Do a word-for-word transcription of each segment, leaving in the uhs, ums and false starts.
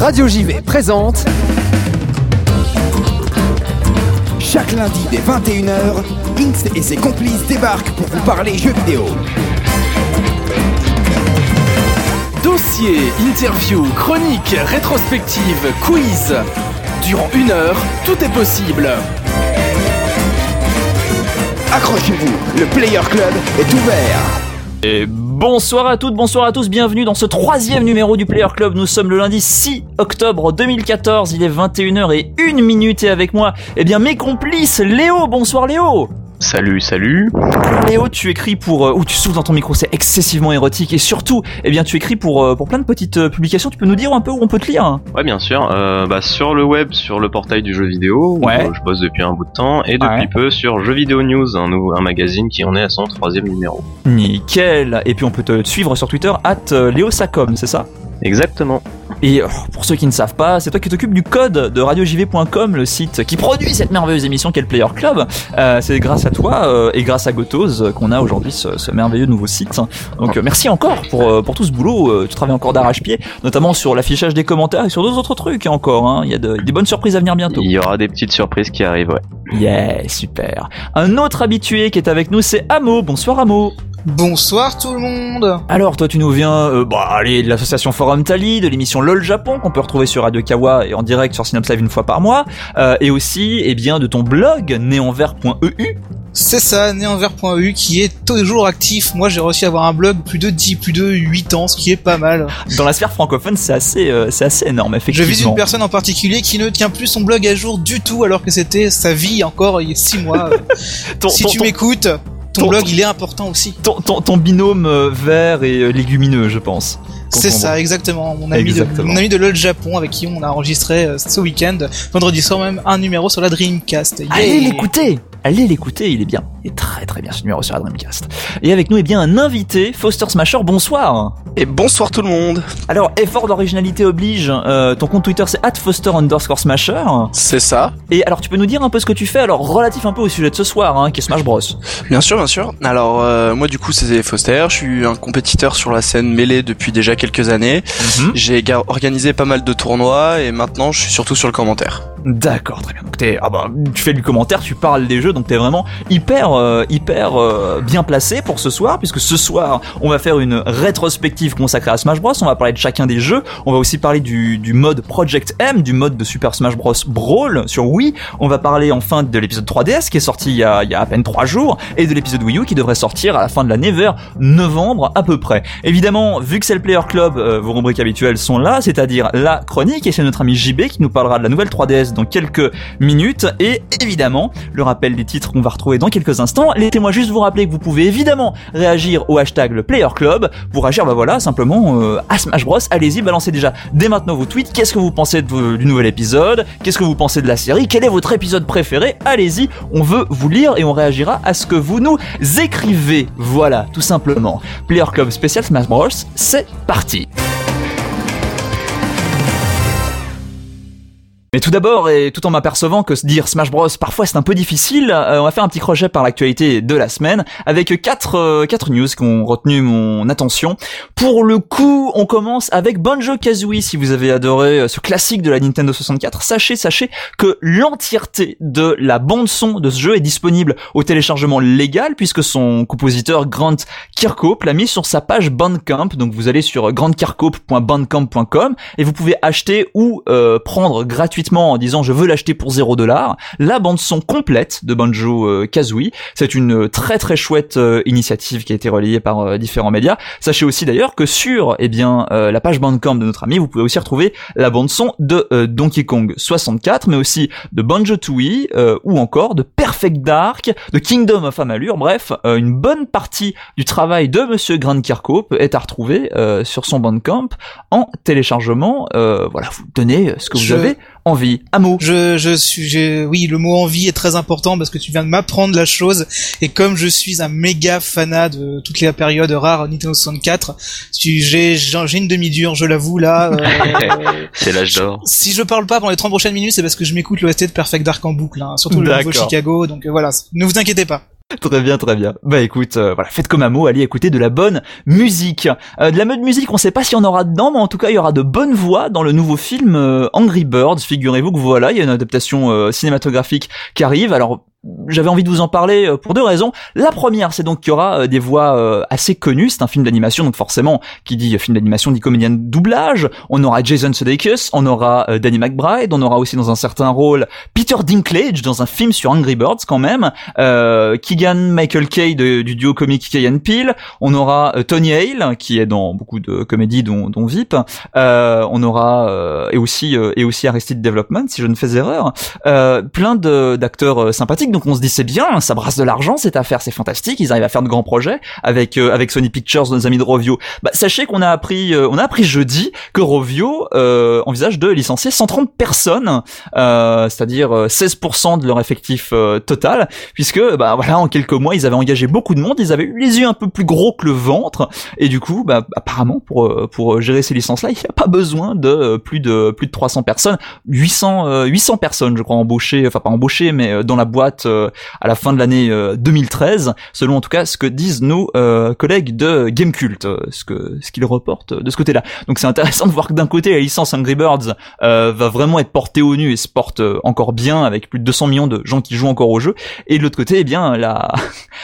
Radio J V présente chaque lundi dès vingt et une heures, Inks et ses complices débarquent pour vous parler jeux vidéo. Dossier, interview, chronique, rétrospective, quiz. Durant une heure, tout est possible. Accrochez-vous, le Player Club est ouvert. Et bonsoir à toutes, bonsoir à tous, bienvenue dans ce troisième numéro du Player Club. Nous sommes le lundi six octobre deux mille quatorze, il est vingt et une heures et une minute et avec moi, eh bien mes complices, Léo, bonsoir Léo. Salut, salut. Alors Léo, tu écris pour... Euh, ouh, tu souffles dans ton micro, c'est excessivement érotique. Et surtout, eh bien, tu écris pour, euh, pour plein de petites euh, publications. Tu peux nous dire un peu où on peut te lire? Ouais, bien sûr. Euh, bah, sur le web, sur le portail du jeu vidéo, ouais. où je bosse depuis un bout de temps, et depuis ouais. peu sur Jeux Vidéo News, un, nouveau, un magazine qui en est à son troisième numéro. Nickel. Et puis on peut te suivre sur Twitter, at Léo Sacom, c'est ça? Exactement. Et pour ceux qui ne savent pas, c'est toi qui t'occupes du code de radio j v point com, le site qui produit cette merveilleuse émission qu'est le Player Club. Euh, c'est grâce à toi euh, et grâce à Gotoz qu'on a aujourd'hui ce, ce merveilleux nouveau site. Donc euh, merci encore pour, euh, pour tout ce boulot. Euh, tu travailles encore d'arrache-pied, notamment sur l'affichage des commentaires et sur d'autres autres trucs encore. Hein. Il y a de, des bonnes surprises à venir bientôt. Il y aura des petites surprises qui arrivent, ouais. Yeah, super. Un autre habitué qui est avec nous, c'est Amo. Bonsoir Amo. Bonsoir tout le monde. Alors toi tu nous viens euh, bah allez de l'association Forum Tally, de l'émission LOL Japon qu'on peut retrouver sur Radio Kawa et en direct sur Synops Live une fois par mois, euh, et aussi eh bien de ton blog néanvers point e u. C'est ça, néanvers point e u qui est toujours actif. Moi j'ai réussi à avoir un blog plus de dix, plus de huit ans, ce qui est pas mal. Dans la sphère francophone c'est assez, euh, c'est assez énorme effectivement. Je vise une personne en particulier qui ne tient plus son blog à jour du tout alors que c'était sa vie encore il y a six mois. ton, si ton, tu ton... m'écoutes, ton, ton blog ton, il est important aussi. Ton, ton, ton binôme euh, vert et euh, légumineux je pense. C'est ça, exactement. Mon ami, exactement. De, mon ami de LOL Japon avec qui on a enregistré euh, ce week-end, vendredi soir même, un numéro sur la Dreamcast. Yeah. Allez l'écouter, allez l'écouter, il est bien. Il est très très bien ce numéro sur la Dreamcast. Et avec nous, eh bien, un invité, Foster Smasher, bonsoir. Et bonsoir tout le monde. Alors, effort d'originalité oblige, euh, ton compte Twitter c'est at Foster underscore Smasher. C'est ça. Et alors, tu peux nous dire un peu ce que tu fais, alors relatif un peu au sujet de ce soir, hein, qui est Smash Bros. Bien sûr, bien sûr. Alors, euh, moi du coup c'est Foster, je suis un compétiteur sur la scène mêlée depuis déjà quelques années. Mm-hmm. J'ai ga- organisé pas mal de tournois et maintenant je suis surtout sur le commentaire. D'accord, très bien. Donc t'es, ah bah, tu fais du commentaire, tu parles des jeux, donc t'es vraiment hyper, euh, hyper euh, bien placé pour ce soir, puisque ce soir on va faire une rétrospective consacrée à Smash Bros. On va parler de chacun des jeux. On va aussi parler du, du mode Project M, du mode de Super Smash Bros. Brawl sur Wii. On va parler enfin de l'épisode trois D S qui est sorti il y a, il y a à peine trois jours et de l'épisode Wii U qui devrait sortir à la fin de l'année vers novembre à peu près. Évidemment, vu que c'est le Player Club, euh, vos rubriques habituelles sont là, c'est-à-dire la chronique, et c'est notre ami J B qui nous parlera de la nouvelle trois D S dans quelques minutes, et évidemment le rappel des titres qu'on va retrouver dans quelques instants. Laissez-moi juste vous rappeler que vous pouvez évidemment réagir au hashtag le Player Club pour réagir bah voilà simplement euh, à Smash Bros. Allez-y, balancez déjà dès maintenant vos tweets. Qu'est-ce que vous pensez de, du nouvel épisode? Qu'est-ce que vous pensez de la série? Quel est votre épisode préféré? Allez-y, on veut vous lire et on réagira à ce que vous nous écrivez. Voilà, tout simplement. Player Club spécial Smash Bros, c'est parti. Mais tout d'abord, et tout en m'apercevant que dire Smash Bros parfois c'est un peu difficile, euh, on va faire un petit crochet par l'actualité de la semaine avec quatre euh, quatre news qui ont retenu mon attention. Pour le coup, on commence avec Banjo-Kazooie. Si vous avez adoré euh, ce classique de la Nintendo soixante-quatre, sachez sachez que l'entièreté de la bande son de ce jeu est disponible au téléchargement légal puisque son compositeur Grant Kirkhope l'a mis sur sa page Bandcamp. Donc vous allez sur grant kirkhope point bandcamp point com et vous pouvez acheter ou euh, prendre gratuitement en disant je veux l'acheter pour zéro dollar, la bande son complète de Banjo-Kazooie. C'est une très très chouette euh, initiative qui a été relayée par euh, différents médias. Sachez aussi d'ailleurs que sur eh bien euh, la page Bandcamp de notre ami, vous pouvez aussi retrouver la bande son de euh, Donkey Kong soixante-quatre, mais aussi de Banjo-Tooie euh, ou encore de Perfect Dark, de Kingdom of Amalur. Bref, euh, une bonne partie du travail de Monsieur Grant Kirkhope est à retrouver euh, sur son Bandcamp en téléchargement. Euh, voilà, vous donnez ce que vous je... avez envie. Amo. Je, je suis, je, oui, le mot envie est très important parce que tu viens de m'apprendre la chose. Et comme je suis un méga fanat de toutes les périodes rares Nintendo soixante-quatre, j'ai, j'ai une demi-dure, je l'avoue, là. Euh, c'est l'âge d'or. Si je parle pas pendant les trente prochaines minutes, c'est parce que je m'écoute l'O S T de Perfect Dark en boucle, hein, surtout le nouveau Chicago. Donc euh, voilà, ne vous inquiétez pas. Très bien, très bien. Bah écoute, euh, voilà, faites comme Amo, allez écouter de la bonne musique. Euh, de la bonne musique, on sait pas s'il y en aura dedans, mais en tout cas, il y aura de bonnes voix dans le nouveau film euh, Angry Birds. Figurez-vous que voilà, il y a une adaptation euh, cinématographique qui arrive. Alors, j'avais envie de vous en parler euh, pour deux raisons. La première, c'est donc qu'il y aura euh, des voix euh, assez connues. C'est un film d'animation, donc forcément, qui dit euh, film d'animation dit comédien de doublage. On aura Jason Sudeikis, on aura euh, Danny McBride, on aura aussi dans un certain rôle Peter Dinklage dans un film sur Angry Birds quand même. Euh, Keegan Michael Kay de, du duo comique Key and Peele. On aura euh, Tony Hale qui est dans beaucoup de comédies dont, dont V I P. Euh, on aura euh, et aussi euh, et aussi Arrested Development si je ne fais erreur. Euh, plein de d'acteurs euh, sympathiques. Donc on se dit c'est bien, ça brasse de l'argent cette affaire, c'est fantastique, ils arrivent à faire de grands projets avec euh, avec Sony Pictures, nos amis de Rovio. Bah sachez qu'on a appris euh, on a appris jeudi que Rovio euh, envisage de licencier cent trente personnes, euh, c'est-à-dire seize pour cent de leur effectif euh, total, puisque bah voilà en quelques mois ils avaient engagé beaucoup de monde, ils avaient eu les yeux un peu plus gros que le ventre et du coup bah apparemment pour pour gérer ces licences là il n'y a pas besoin de plus de plus de trois cents personnes, huit cents euh, huit cents personnes je crois embauchées, enfin pas embauchées mais dans la boîte euh, à la fin de l'année euh, deux mille treize, selon en tout cas ce que disent nos euh, collègues de Gamecult, euh, ce que ce qu'ils reportent de ce côté-là. Donc c'est intéressant de voir que d'un côté la licence Angry Birds euh, va vraiment être portée au nu et se porte euh, encore bien avec plus de deux cents millions de gens qui jouent encore au jeu, et de l'autre côté eh bien la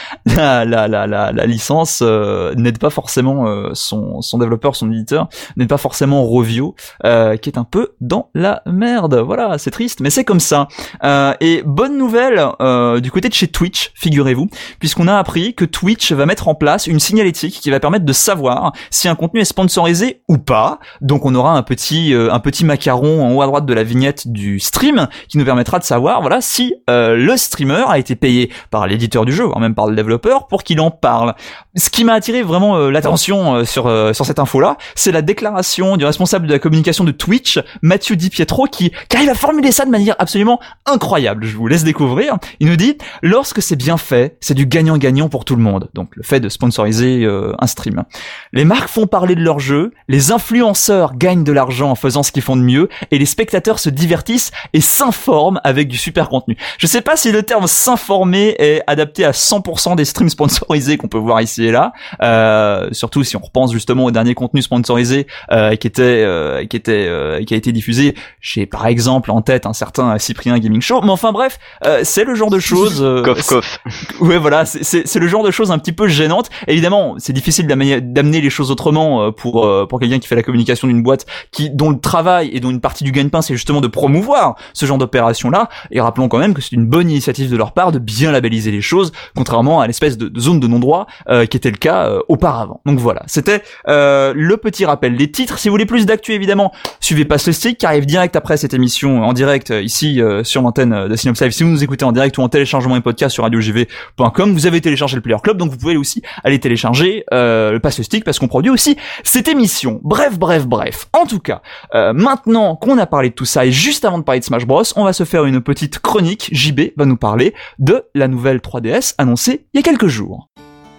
la la la la, la licence euh, n'aide pas forcément euh, son son développeur, son éditeur, n'aide pas forcément Rovio euh, qui est un peu dans la merde. Voilà, c'est triste mais c'est comme ça. Euh, et bonne nouvelle Euh, du côté de chez Twitch, figurez-vous, puisqu'on a appris que Twitch va mettre en place une signalétique qui va permettre de savoir si un contenu est sponsorisé ou pas. Donc on aura un petit euh, un petit macaron en haut à droite de la vignette du stream qui nous permettra de savoir voilà si euh, le streamer a été payé par l'éditeur du jeu, voire même par le développeur pour qu'il en parle. Ce qui m'a attiré vraiment euh, l'attention euh, sur euh, sur cette info-là, c'est la déclaration du responsable de la communication de Twitch, Mathieu Di Pietro, qui, qui arrive à formuler ça de manière absolument incroyable. Je vous laisse découvrir. Il nous dit « Lorsque c'est bien fait, c'est du gagnant-gagnant pour tout le monde. » Donc le fait de sponsoriser euh, un stream. Les marques font parler de leur jeu, les influenceurs gagnent de l'argent en faisant ce qu'ils font de mieux, et les spectateurs se divertissent et s'informent avec du super contenu. Je sais pas si le terme s'informer est adapté à cent pour cent des streams sponsorisés qu'on peut voir ici et là, euh, surtout si on repense justement au dernier contenu sponsorisé euh, qui était euh, qui était euh, qui a été diffusé. J'ai par exemple en tête un certain Cyprien Gaming Show, mais enfin bref, euh, c'est le genre de choses euh, coff coff. Ouais voilà, c'est c'est c'est le genre de choses un petit peu gênantes. Évidemment, c'est difficile d'amener d'amener les choses autrement pour euh, pour quelqu'un qui fait la communication d'une boîte qui dont le travail et dont une partie du gagne-pain c'est justement de promouvoir ce genre d'opération là. Et rappelons quand même que c'est une bonne initiative de leur part de bien labelliser les choses, contrairement à l'espèce de, de zone de non-droit euh, qui était le cas euh, auparavant. Donc voilà, c'était euh, le petit rappel des titres. Si vous voulez plus d'actu évidemment, suivez Passe le Stick qui arrive direct après cette émission en direct euh, ici euh, sur l'antenne de Synops Live. Si vous nous écoutez en direct ou en téléchargement et podcast sur radio j v point com, vous avez téléchargé le Player Club, donc vous pouvez aussi aller télécharger euh, le Passe le Stick parce qu'on produit aussi cette émission. Bref, bref, bref. En tout cas, euh, maintenant qu'on a parlé de tout ça et juste avant de parler de Smash Bros, on va se faire une petite chronique. J B va nous parler de la nouvelle trois D S annoncée il y a quelques jours.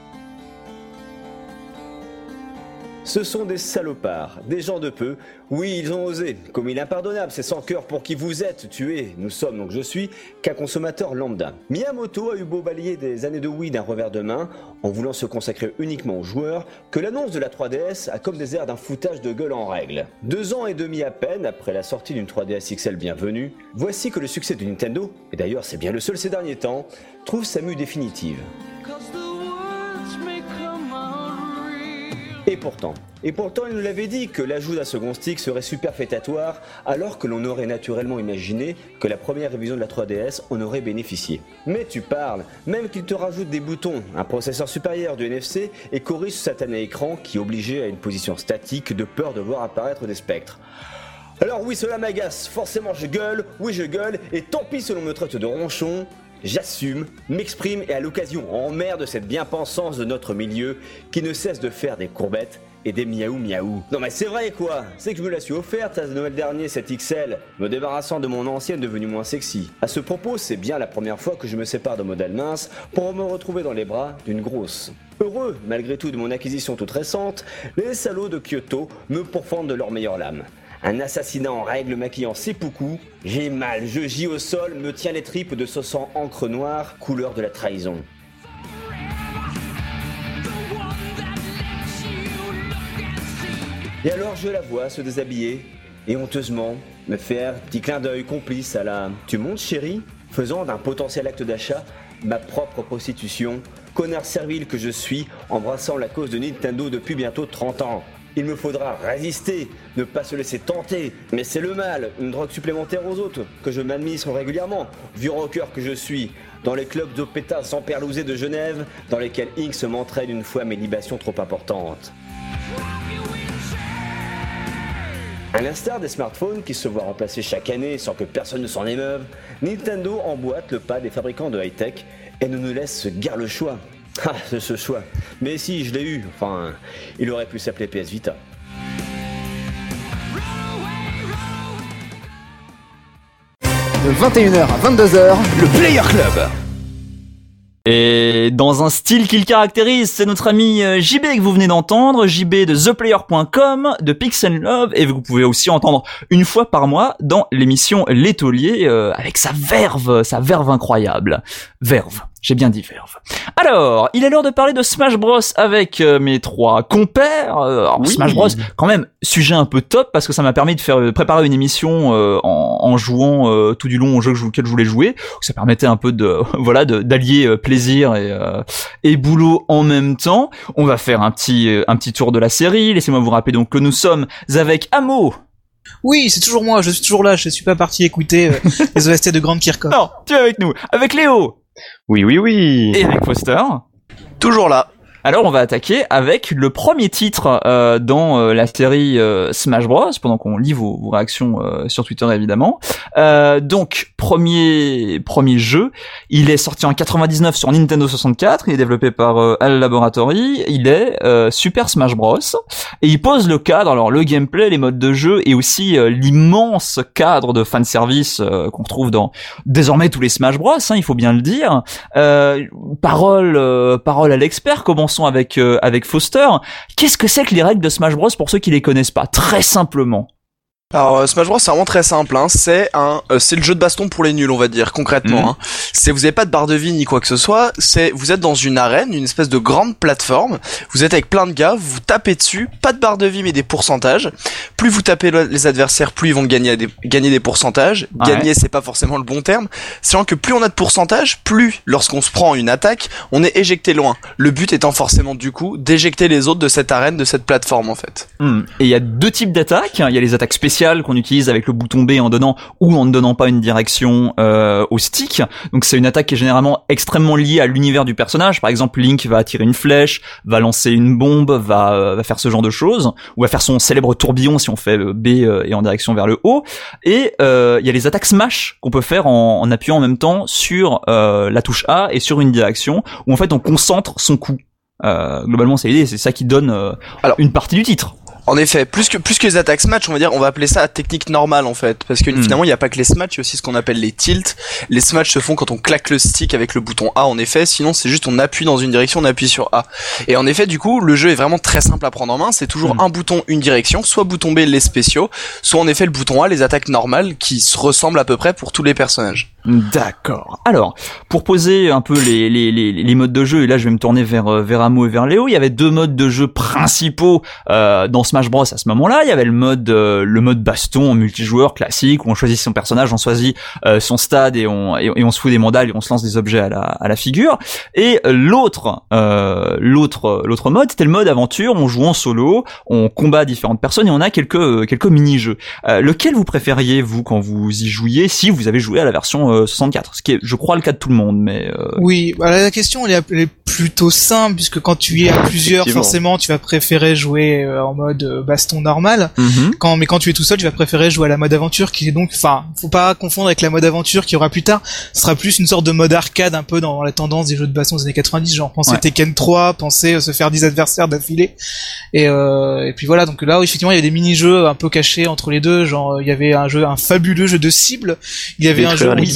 Ce sont des salopards, des gens de peu. Oui, ils ont osé. Comme il est impardonnable, c'est sans cœur pour qui vous êtes, tués. Nous sommes, donc je suis, qu'un consommateur lambda. Miyamoto a eu beau balayer des années de Wii d'un revers de main, en voulant se consacrer uniquement aux joueurs, que l'annonce de la trois D S a comme des airs d'un foutage de gueule en règle. Deux ans et demi à peine après la sortie d'une trois D S X L bienvenue, voici que le succès de Nintendo, et d'ailleurs c'est bien le seul ces derniers temps, trouve sa mue définitive. Et pourtant, et pourtant il nous l'avait dit que l'ajout d'un second stick serait superfétatoire, alors que l'on aurait naturellement imaginé que la première révision de la trois D S en aurait bénéficié. Mais tu parles, même qu'il te rajoute des boutons, un processeur supérieur du N F C et corrige ce satané écran qui obligeait à une position statique de peur de voir apparaître des spectres. Alors oui, cela m'agace, forcément je gueule, oui je gueule, et tant pis si l'on me traite de ronchon. J'assume, m'exprime et à l'occasion emmerde cette bien-pensance de notre milieu qui ne cesse de faire des courbettes et des miaou miaou. Non mais c'est vrai quoi, c'est que je me la suis offerte à Noël dernier cette X L, me débarrassant de mon ancienne devenue moins sexy. À ce propos, c'est bien la première fois que je me sépare de modèle mince pour me retrouver dans les bras d'une grosse. Heureux, malgré tout de mon acquisition toute récente, les salauds de Kyoto me pourfendent de leur meilleure lame. Un assassinat en règle maquillant seppuku, j'ai mal, je gis au sol, me tiens les tripes de ce sang encre noire, couleur de la trahison. Et alors je la vois se déshabiller et honteusement me faire petit clin d'œil complice à la « tu montes chérie ?» faisant d'un potentiel acte d'achat ma propre prostitution, connard servile que je suis, embrassant la cause de Nintendo depuis bientôt trente ans. Il me faudra résister, ne pas se laisser tenter, mais c'est le mal, une drogue supplémentaire aux autres, que je m'administre régulièrement, vieux rocker que je suis, dans les clubs d'opétas sans perlouser de Genève, dans lesquels Inks m'entraîne une fois mes libations trop importantes. À l'instar des smartphones qui se voient remplacer chaque année sans que personne ne s'en émeuve, Nintendo emboîte le pas des fabricants de high-tech et ne nous laisse guère le choix. Ah, c'est ce choix. Mais si, je l'ai eu. Enfin, il aurait pu s'appeler P S Vita. De vingt et une heures à vingt-deux heures, le Player Club. Et dans un style qui le caractérise, c'est notre ami J B que vous venez d'entendre, J B de the player point com, de Pix and Love, et vous pouvez aussi entendre une fois par mois dans l'émission L'étolier, euh, avec sa verve, sa verve incroyable. Verve. J'ai bien dit verve. Alors, il est l'heure de parler de Smash Bros avec euh, mes trois compères. Euh, alors, oui. Smash Bros, quand même, sujet un peu top parce que ça m'a permis de faire préparer une émission euh, en, en jouant euh, tout du long au jeu auquel je voulais jouer. Ça permettait un peu de voilà de d'allier euh, plaisir et euh, et boulot en même temps. On va faire un petit euh, un petit tour de la série. Laissez-moi vous rappeler donc que nous sommes avec Amo. Oui, c'est toujours moi. Je suis toujours là. Je suis pas parti écouter euh, les O S T de Grande Kirchhoff. Non, tu es avec nous. Avec Léo. Oui, oui, oui. Et avec Foster. Toujours là. Alors on va attaquer avec le premier titre euh, dans euh, la série euh, Smash Bros, pendant qu'on lit vos, vos réactions euh, sur Twitter évidemment. Euh, donc premier premier jeu, il est sorti en quatre-vingt-dix-neuf sur Nintendo soixante-quatre, il est développé par euh, HAL Laboratory, il est euh, Super Smash Bros et il pose le cadre, alors le gameplay, les modes de jeu et aussi euh, l'immense cadre de fanservice euh, qu'on retrouve dans désormais tous les Smash Bros, hein, il faut bien le dire. Euh, parole euh, parole à l'expert, comment avec euh, avec Foster. Qu'est-ce que c'est que les règles de Smash Bros pour ceux qui les connaissent pas? Très simplement. Alors Smash Bros c'est vraiment très simple, hein. C'est un, euh, c'est le jeu de baston pour les nuls, on va dire concrètement. Mmh. Hein. C'est vous avez pas de barre de vie ni quoi que ce soit. C'est vous êtes dans une arène, une espèce de grande plateforme. Vous êtes avec plein de gars, vous, vous tapez dessus, pas de barre de vie mais des pourcentages. Plus vous tapez le, les adversaires, plus ils vont gagner des, gagner des pourcentages. Ouais. Gagner c'est pas forcément le bon terme, sachant que plus on a de pourcentage, plus lorsqu'on se prend une attaque, on est éjecté loin. Le but étant forcément du coup d'éjecter les autres de cette arène, de cette plateforme en fait. Mmh. Et il y a deux types d'attaques. Il y a les attaques spéciales qu'on utilise avec le bouton B en donnant ou en ne donnant pas une direction euh, au stick. Donc c'est une attaque qui est généralement extrêmement liée à l'univers du personnage. Par exemple, Link va attirer une flèche, va lancer une bombe, va, euh, va faire ce genre de choses, ou va faire son célèbre tourbillon si on fait B euh, et en direction vers le haut. Et euh, il y a les attaques smash qu'on peut faire en, en appuyant en même temps sur euh, la touche A et sur une direction, où en fait on concentre son coup. Euh, globalement c'est l'idée, c'est ça qui donne euh, Alors, une partie du titre. En effet, plus que plus que les attaques smash, on va dire, on va appeler ça la technique normale en fait, parce que mmh. finalement il n'y a pas que les smash, il y a aussi ce qu'on appelle les tilts. Les smash se font quand on claque le stick avec le bouton A en effet, sinon c'est juste on appuie dans une direction, on appuie sur A. Et en effet, du coup, le jeu est vraiment très simple à prendre en main, c'est toujours mmh. un bouton, une direction, soit bouton B les spéciaux, soit en effet le bouton A les attaques normales qui se ressemblent à peu près pour tous les personnages. D'accord. Alors, pour poser un peu les les les, les modes de jeu, et là je vais me tourner vers vers Amo et vers Léo, il y avait deux modes de jeu principaux euh, dans Smash Bros à ce moment-là. Il y avait le mode euh, le mode baston en multijoueur classique où on choisit son personnage, on choisit euh, son stade et on et, et on se fout des mandales et on se lance des objets à la à la figure. Et l'autre euh, l'autre l'autre mode, c'était le mode aventure. On joue en solo, on combat différentes personnes et on a quelques quelques mini-jeux. Euh, lequel vous préfériez vous quand vous y jouiez, si vous avez joué à la version euh, soixante-quatre, ce qui est, je crois, le cas de tout le monde, mais euh... oui. Bah, la question elle est, elle est plutôt simple puisque quand tu es à plusieurs, forcément, tu vas préférer jouer euh, en mode euh, baston normal. Mm-hmm. Quand mais quand tu es tout seul, tu vas préférer jouer à la mode aventure, qui est donc, enfin, faut pas confondre avec la mode aventure qui aura plus tard. Ce sera plus une sorte de mode arcade, un peu dans la tendance des jeux de baston des années quatre-vingt-dix, genre penser ouais. Tekken trois, penser euh, se faire dix adversaires d'affilée. Et euh, et puis voilà, donc là, effectivement, il y a des mini-jeux un peu cachés entre les deux, genre il y avait un jeu, un fabuleux jeu de cible. Il y avait un jeu où il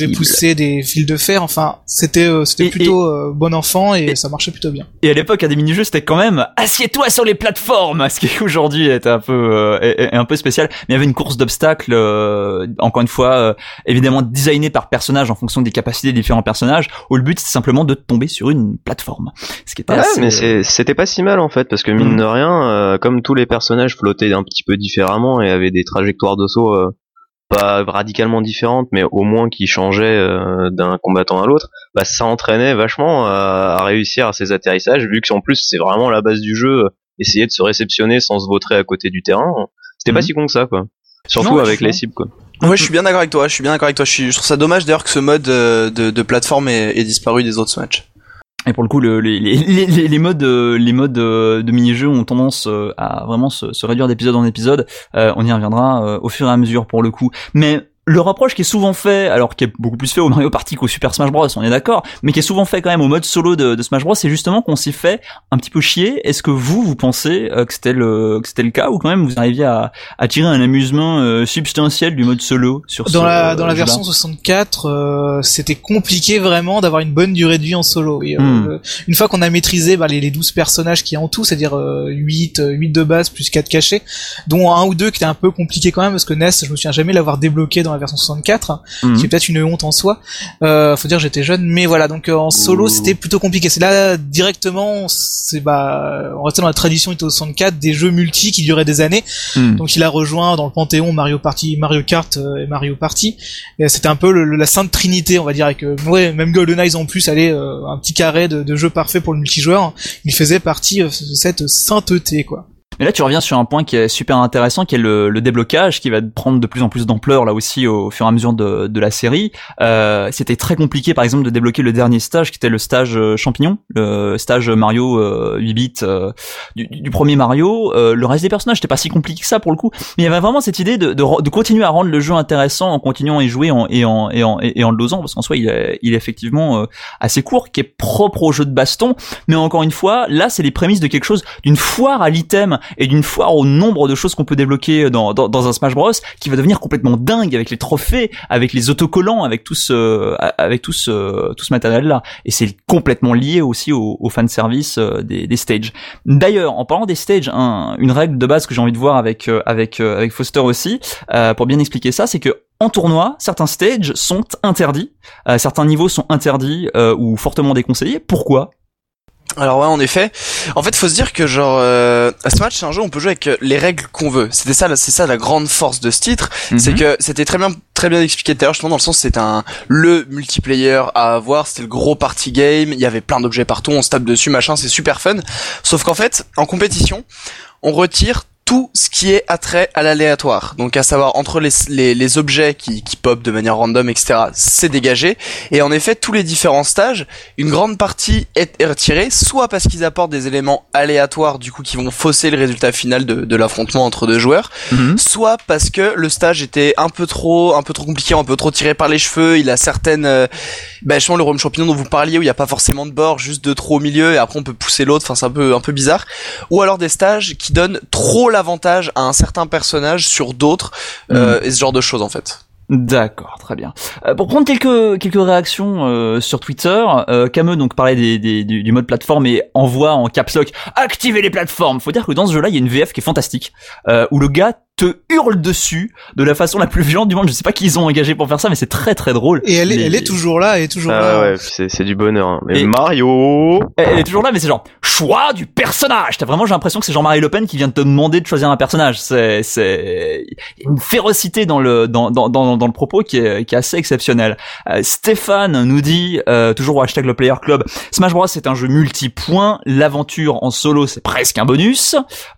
devait pousser des fils de fer. Enfin, c'était euh, c'était et, plutôt et, euh, bon enfant et, et ça marchait plutôt bien. Et à l'époque, il y a des mini-jeux, c'était quand même assieds-toi sur les plateformes, ce qui aujourd'hui est un peu euh, est, est un peu spécial. Mais il y avait une course d'obstacles, euh, encore une fois, euh, évidemment designée par personnage en fonction des capacités des différents personnages. Où le but c'est simplement de tomber sur une plateforme. Ce qui était ouais, assez... mais c'est, c'était pas si mal en fait, parce que mine mmh. de rien, euh, comme tous les personnages flottaient un petit peu différemment et avaient des trajectoires de saut euh, pas radicalement différentes, mais au moins qui changeaient euh, d'un combattant à l'autre, bah ça entraînait vachement à, à réussir à ces atterrissages, vu qu'en plus c'est vraiment la base du jeu, essayer de se réceptionner sans se vautrer à côté du terrain, c'était mmh. pas si con que ça quoi. Surtout non, avec les cibles quoi. Ouais, je suis bien d'accord avec toi. Je suis bien d'accord avec toi. Je, suis, je trouve ça dommage d'ailleurs que ce mode de, de, de plateforme ait, ait disparu des autres Smash. Et pour le coup, le, les, les, les, les modes, les modes de mini-jeux ont tendance à vraiment se, se réduire d'épisode en épisode. Euh, on y reviendra au fur et à mesure pour le coup. Mais le reproche qui est souvent fait, alors qui est beaucoup plus fait au Mario Party qu'au Super Smash Bros, on est d'accord, mais qui est souvent fait quand même au mode solo de, de Smash Bros, c'est justement qu'on s'y fait un petit peu chier. Est-ce que vous, vous pensez euh, que c'était le que c'était le cas, ou quand même vous arriviez à, à tirer un amusement euh, substantiel du mode solo sur dans ce, la dans euh, la version soixante-quatre, euh, c'était compliqué vraiment d'avoir une bonne durée de vie en solo. Et, euh, hmm. une fois qu'on a maîtrisé bah, les, les douze personnages qu'il y a en tout, c'est-à-dire euh, huit de base plus quatre cachés, dont un ou deux qui étaient un peu compliqués quand même, parce que Ness, je me souviens jamais l'avoir débloqué dans la version soixante-quatre. Mmh. Qui est peut-être une honte en soi. Euh, faut dire j'étais jeune, mais voilà. Donc euh, en solo, mmh. c'était plutôt compliqué. C'est là directement, c'est bah, on restait dans la tradition Nintendo soixante-quatre des jeux multi qui duraient des années. Mmh. Donc il a rejoint dans le panthéon Mario Party, Mario Kart euh, et Mario Party. Et c'était un peu le, le, la sainte trinité, on va dire, avec euh, ouais, même GoldenEye en plus, allait euh, un petit carré de, de jeux parfaits pour le multijoueur. Il faisait partie euh, de cette sainteté, quoi. Mais là, tu reviens sur un point qui est super intéressant, qui est le, le déblocage, qui va prendre de plus en plus d'ampleur là aussi au fur et à mesure de, de la série. Euh, c'était très compliqué, par exemple, de débloquer le dernier stage, qui était le stage euh, champignon, le stage Mario euh, huit bits euh, du, du premier Mario. Euh, le reste des personnages, c'était pas si compliqué que ça pour le coup. Mais il y avait vraiment cette idée de, de, de continuer à rendre le jeu intéressant en continuant à y jouer en, et en et en et en le dosant, parce qu'en soi, il est, il est effectivement euh, assez court, qui est propre au jeu de baston. Mais encore une fois, là, c'est les prémices de quelque chose, d'une foire à l'item et d'une foire au nombre de choses qu'on peut débloquer dans, dans, dans un Smash Bros, qui va devenir complètement dingue avec les trophées, avec les autocollants, avec tout ce, avec tout ce, tout ce matériel-là. Et c'est complètement lié aussi au, au fanservice des, des stages. D'ailleurs, en parlant des stages, un, une règle de base que j'ai envie de voir avec, avec, avec Foster aussi, euh, pour bien expliquer ça, c'est que en tournoi, certains stages sont interdits, euh, certains niveaux sont interdits euh, ou fortement déconseillés. Pourquoi ? Alors ouais, en effet. En fait, faut se dire que genre euh, Smash, c'est un jeu où on peut jouer avec les règles qu'on veut. C'était ça, c'est ça la grande force de ce titre, mm-hmm. c'est que c'était très bien, très bien expliqué tout à l'heure, justement dans le sens c'était un le multiplayer à avoir, c'était le gros party game. Il y avait plein d'objets partout, on se tape dessus, machin, c'est super fun. Sauf qu'en fait, en compétition, on retire tout ce qui est attrait à l'aléatoire, donc à savoir entre les les, les objets qui qui pop de manière random, et cetera. C'est dégagé, et en effet tous les différents stages, une grande partie est, est retirée, soit parce qu'ils apportent des éléments aléatoires du coup qui vont fausser le résultat final de de l'affrontement entre deux joueurs, mm-hmm. soit parce que le stage était un peu trop un peu trop compliqué, un peu trop tiré par les cheveux. Il a certaines, euh, bah justement le royaume champignon dont vous parliez, où il y a pas forcément de bord, juste de trop au milieu, et après on peut pousser l'autre. Enfin c'est un peu un peu bizarre. Ou alors des stages qui donnent trop l'avantage à un certain personnage sur d'autres, mmh. euh, et ce genre de choses en fait. D'accord, très bien. Euh, pour prendre quelques quelques réactions euh, sur Twitter, euh, Kameux donc parlait des, des du, du mode plateforme et envoie en caps lock activer les plateformes. Faut dire que dans ce jeu-là, il y a une V F qui est fantastique, euh, où le gars te hurle dessus de la façon la plus violente du monde. Je sais pas qui ils ont engagé pour faire ça, mais c'est très très drôle. Et elle est, mais... elle est toujours là, elle est toujours ah là. Ouais, c'est, c'est du bonheur. Hein. Mais et... Mario, elle est toujours là, mais c'est genre choix du personnage. T'as vraiment, j'ai l'impression que c'est Jean-Marie Le Pen qui vient de te demander de choisir un personnage. C'est, c'est une férocité dans le dans dans dans, dans le propos qui est qui est assez exceptionnelle. Euh, Stéphane nous dit euh, toujours au hashtag le Player Club, Smash Bros c'est un jeu multi-points. L'aventure en solo c'est presque un bonus.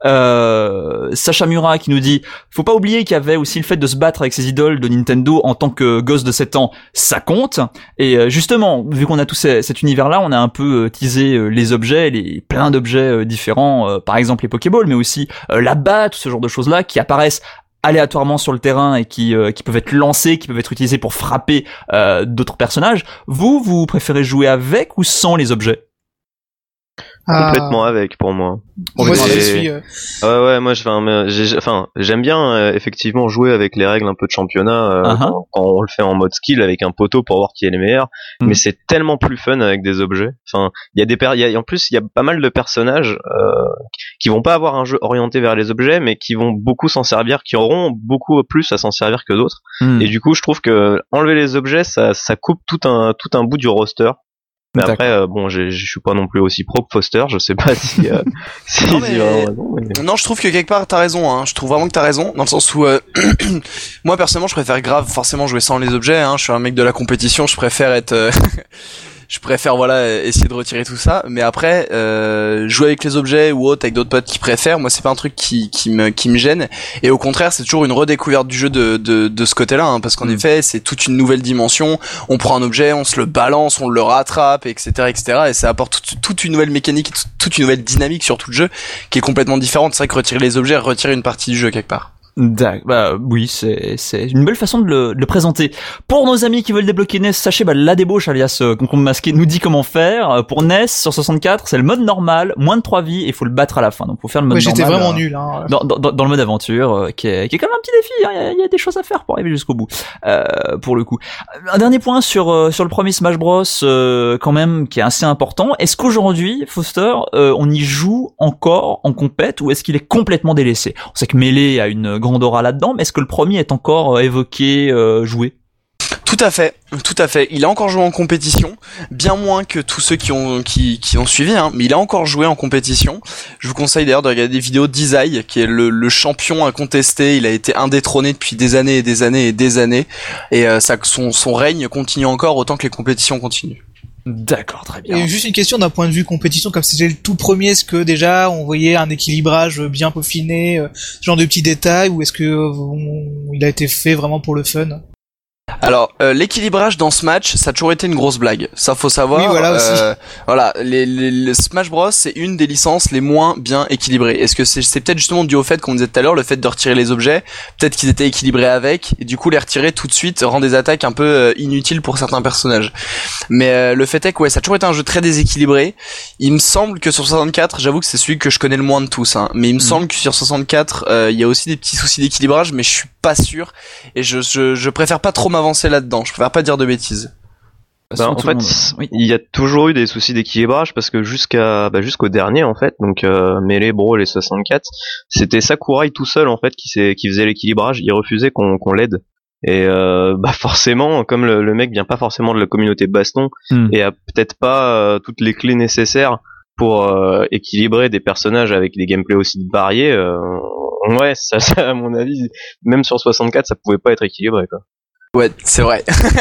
Euh, Sacha Murat qui nous dit faut pas oublier qu'il y avait aussi le fait de se battre avec ses idoles de Nintendo en tant que gosse de sept ans, ça compte. Et justement, vu qu'on a tout ces, cet univers-là, on a un peu teasé les objets, les plein d'objets différents, par exemple les Pokéballs, mais aussi la batte, ce genre de choses-là qui apparaissent aléatoirement sur le terrain et qui euh, qui peuvent être lancés, qui peuvent être utilisés pour frapper euh, d'autres personnages. Vous, vous préférez jouer avec ou sans les objets ? Ah. complètement avec pour moi. Moi, Et- je suis. euh, Ouais, ouais, moi, je- enfin, mais j'ai- enfin, j'aime bien euh, effectivement jouer avec les règles un peu de championnat euh, Uh-huh. quand, quand on le fait en mode skill avec un poteau pour voir qui est le meilleur. Mm. Mais c'est tellement plus fun avec des objets. Enfin, il y a des per- il y a, en plus, il y a pas mal de personnages euh, qui vont pas avoir un jeu orienté vers les objets, mais qui vont beaucoup s'en servir, qui auront beaucoup plus à s'en servir que d'autres. Hmm. Et du coup, je trouve que enlever les objets, ça, ça coupe tout un tout un bout du roster. Mais D'accord. après, euh, bon, j'ai- je suis pas non plus aussi pro que Foster. Je sais pas si. Euh, si Non, si mais- vraiment raison, mais- Non, je trouve que quelque part t'as raison. Hein. Je trouve vraiment que t'as raison dans le sens où euh, moi personnellement, je préfère grave forcément jouer sans les objets. Hein. Je suis un mec de la compétition. Je préfère être, euh, je préfère voilà essayer de retirer tout ça. Mais après, euh, jouer avec les objets ou autre avec d'autres potes qui préfèrent, moi c'est pas un truc qui qui me qui me gêne. Et au contraire, c'est toujours une redécouverte du jeu de de de ce côté-là, hein, parce qu'en Mm. effet, c'est toute une nouvelle dimension. On prend un objet, on se le balance, on le rattrape, et cetera, et cetera. Et ça apporte toute, toute une nouvelle mécanique, toute- toute une nouvelle dynamique sur tout le jeu, qui est complètement différente. C'est vrai que retirer les objets, retirer une partie du jeu quelque part. D'accord. Bah oui, c'est c'est une belle façon de le, de le présenter. Pour nos amis qui veulent débloquer N E S, sachez bah la débauche alias euh, Concombre masqué nous dit comment faire. Euh, Pour N E S sur soixante-quatre, c'est le mode normal, moins de trois vies et il faut le battre à la fin. Donc faut faire le mode Ouais, j'étais normal. vraiment euh, nul. Hein. Dans, dans, dans le mode aventure, euh, qui, est, qui est quand même un petit défi, hein. il, y a, il y a des choses à faire pour arriver jusqu'au bout, euh, pour le coup. Un dernier point sur euh, sur le premier Smash Bros, euh, quand même, qui est assez important. Est-ce qu'aujourd'hui, Foster, euh, on y joue encore en compète ou est-ce qu'il est complètement délaissé? On sait que Melee a une grande aura là-dedans, mais est-ce que le premier est encore euh, évoqué, euh, joué? Tout à fait, tout à fait. Il a encore joué en compétition, bien moins que tous ceux qui ont qui, qui ont suivi, hein, mais il a encore joué en compétition. Je vous conseille d'ailleurs de regarder des vidéos d'Izai, qui est le, le champion incontesté. Il a été indétrôné depuis des années et des années et des années, et euh, ça, son, son règne continue encore autant que les compétitions continuent. D'accord, très bien. Et juste une question d'un point de vue compétition, comme c'était le tout premier, est-ce que déjà on voyait un équilibrage bien peaufiné, euh, ce genre de petits détails, ou est-ce que euh, on- il a été fait vraiment pour le fun? Alors, euh, l'équilibrage dans ce match, ça a toujours été une grosse blague. Ça, faut savoir. Oui, voilà aussi. euh, voilà, les, les, les Smash Bros, c'est une des licences les moins bien équilibrées. Est-ce que c'est, c'est peut-être justement dû au fait qu'on disait tout à l'heure, le fait de retirer les objets, peut-être qu'ils étaient équilibrés avec, et du coup les retirer tout de suite rend des attaques un peu euh, inutiles pour certains personnages. Mais euh, le fait est que ouais, ça a toujours été un jeu très déséquilibré. Il me semble que sur soixante-quatre, j'avoue que c'est celui que je connais le moins de tous, hein, mais il me semble que sur soixante-quatre, euh, il y a aussi des petits soucis d'équilibrage, mais je suis pas sûr, et je, je, je préfère pas trop m'avancer là-dedans. Je préfère pas dire de bêtises. Bah, en Tout fait, le monde- oui. il y a toujours eu des soucis d'équilibrage parce que jusqu'à bah, jusqu'au dernier en fait, donc euh, Melee, Brawl et soixante-quatre, c'était Sakurai tout seul en fait qui, s'est, qui faisait l'équilibrage. Il refusait qu'on, qu'on l'aide. Et euh, bah forcément, comme le, le mec vient pas forcément de la communauté baston Hmm. et a peut-être pas euh, toutes les clés nécessaires pour euh, équilibrer des personnages avec des gameplays aussi variés, euh, ouais, ça, ça, à mon avis, même sur soixante-quatre, ça pouvait pas être équilibré quoi. Ouais, c'est vrai.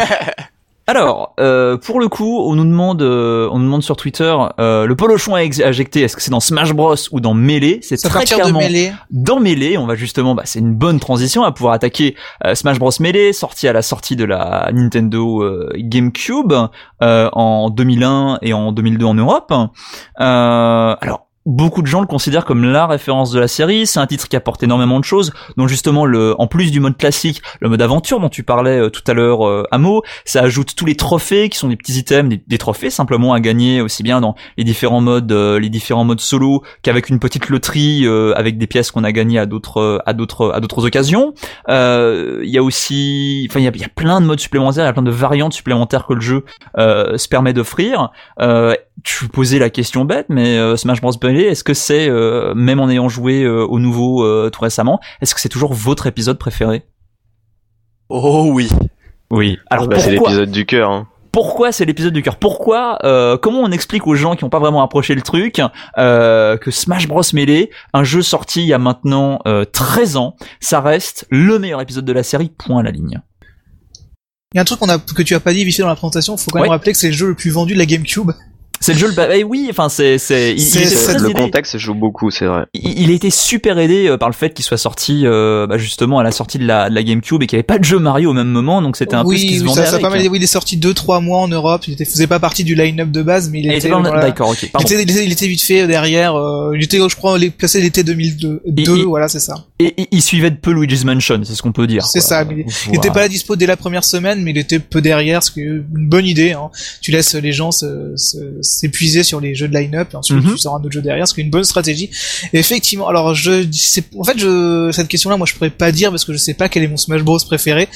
Alors, euh, pour le coup, on nous demande, euh, on nous demande sur Twitter, euh, le polochon à ex- à éjecter, est-ce que c'est dans Smash Bros ou dans Melee? C'est C'est à très partir de clairement Melee. dans Melee. On va justement, bah, c'est une bonne transition à pouvoir attaquer euh, Smash Bros Melee, sorti à la sortie de la Nintendo euh, GameCube euh, en deux mille un et en deux mille deux en Europe. Euh, alors. Beaucoup de gens le considèrent comme la référence de la série. C'est un titre qui apporte énormément de choses, dont justement le, en plus du mode classique, le mode aventure dont tu parlais euh, tout à l'heure, euh, Amo, ça ajoute tous les trophées qui sont des petits items, des, des trophées simplement à gagner aussi bien dans les différents modes, euh, les différents modes solo qu'avec une petite loterie euh, avec des pièces qu'on a gagnées à d'autres, à d'autres, à d'autres occasions. Euh, Il y a aussi, enfin il y a, il y a plein de modes supplémentaires, il y a plein de variantes supplémentaires que le jeu euh, se permet d'offrir. Euh, tu posais la question bête, mais euh, Smash Bros. Melee, est-ce que c'est, euh, même en ayant joué euh, au nouveau euh, tout récemment, est-ce que c'est toujours votre épisode préféré? Oh oui. Oui. Alors Bah, c'est pourquoi l'épisode du cœur. Hein. Pourquoi c'est l'épisode du cœur? Pourquoi euh, Comment on explique aux gens qui n'ont pas vraiment approché le truc euh, que Smash Bros Melee, un jeu sorti il y a maintenant euh, treize ans, ça reste le meilleur épisode de la série, point à la ligne. Il y a un truc qu'on a, que tu as pas dit vite fait dans la présentation, faut quand même Ouais. rappeler que c'est le jeu le plus vendu de la GameCube. C'est le jeu, le bah, eh oui, enfin c'est c'est il, C'est- il était c'est très Le aidé. contexte joue beaucoup, c'est vrai. Il, il a été super aidé euh, par le fait qu'il soit sorti euh, bah, justement à la sortie de la, de la GameCube et qu'il n'y avait pas de jeu Mario au même moment, donc c'était un oui, peu ce qui se oui, vendait ça, ça a avec. pas mal aidé. Oui, il est sorti deux trois mois en Europe, il était, faisait pas partie du line-up de base, mais il Il était, était pas en- voilà. D'accord, ok. il Pardon. était, il était, il était vite fait derrière, euh, il était, je crois, placé l'été deux mille deux, Et- deux, et- voilà, c'est ça. Et, et il suivait de peu Luigi's Mansion, c'est ce qu'on peut dire. C'est quoi. ça, mais il Voilà. était pas là dispo dès la première semaine, mais il était peu derrière, ce qui est une bonne idée, hein. Tu laisses les gens se, se, s'épuiser sur les jeux de line-up et ensuite Mm-hmm. tu sors un autre jeu derrière, ce qui est une bonne stratégie. Et effectivement, alors je, c'est, en fait, je, cette question-là, moi, je pourrais pas dire parce que je sais pas quel est mon Smash Bros préféré.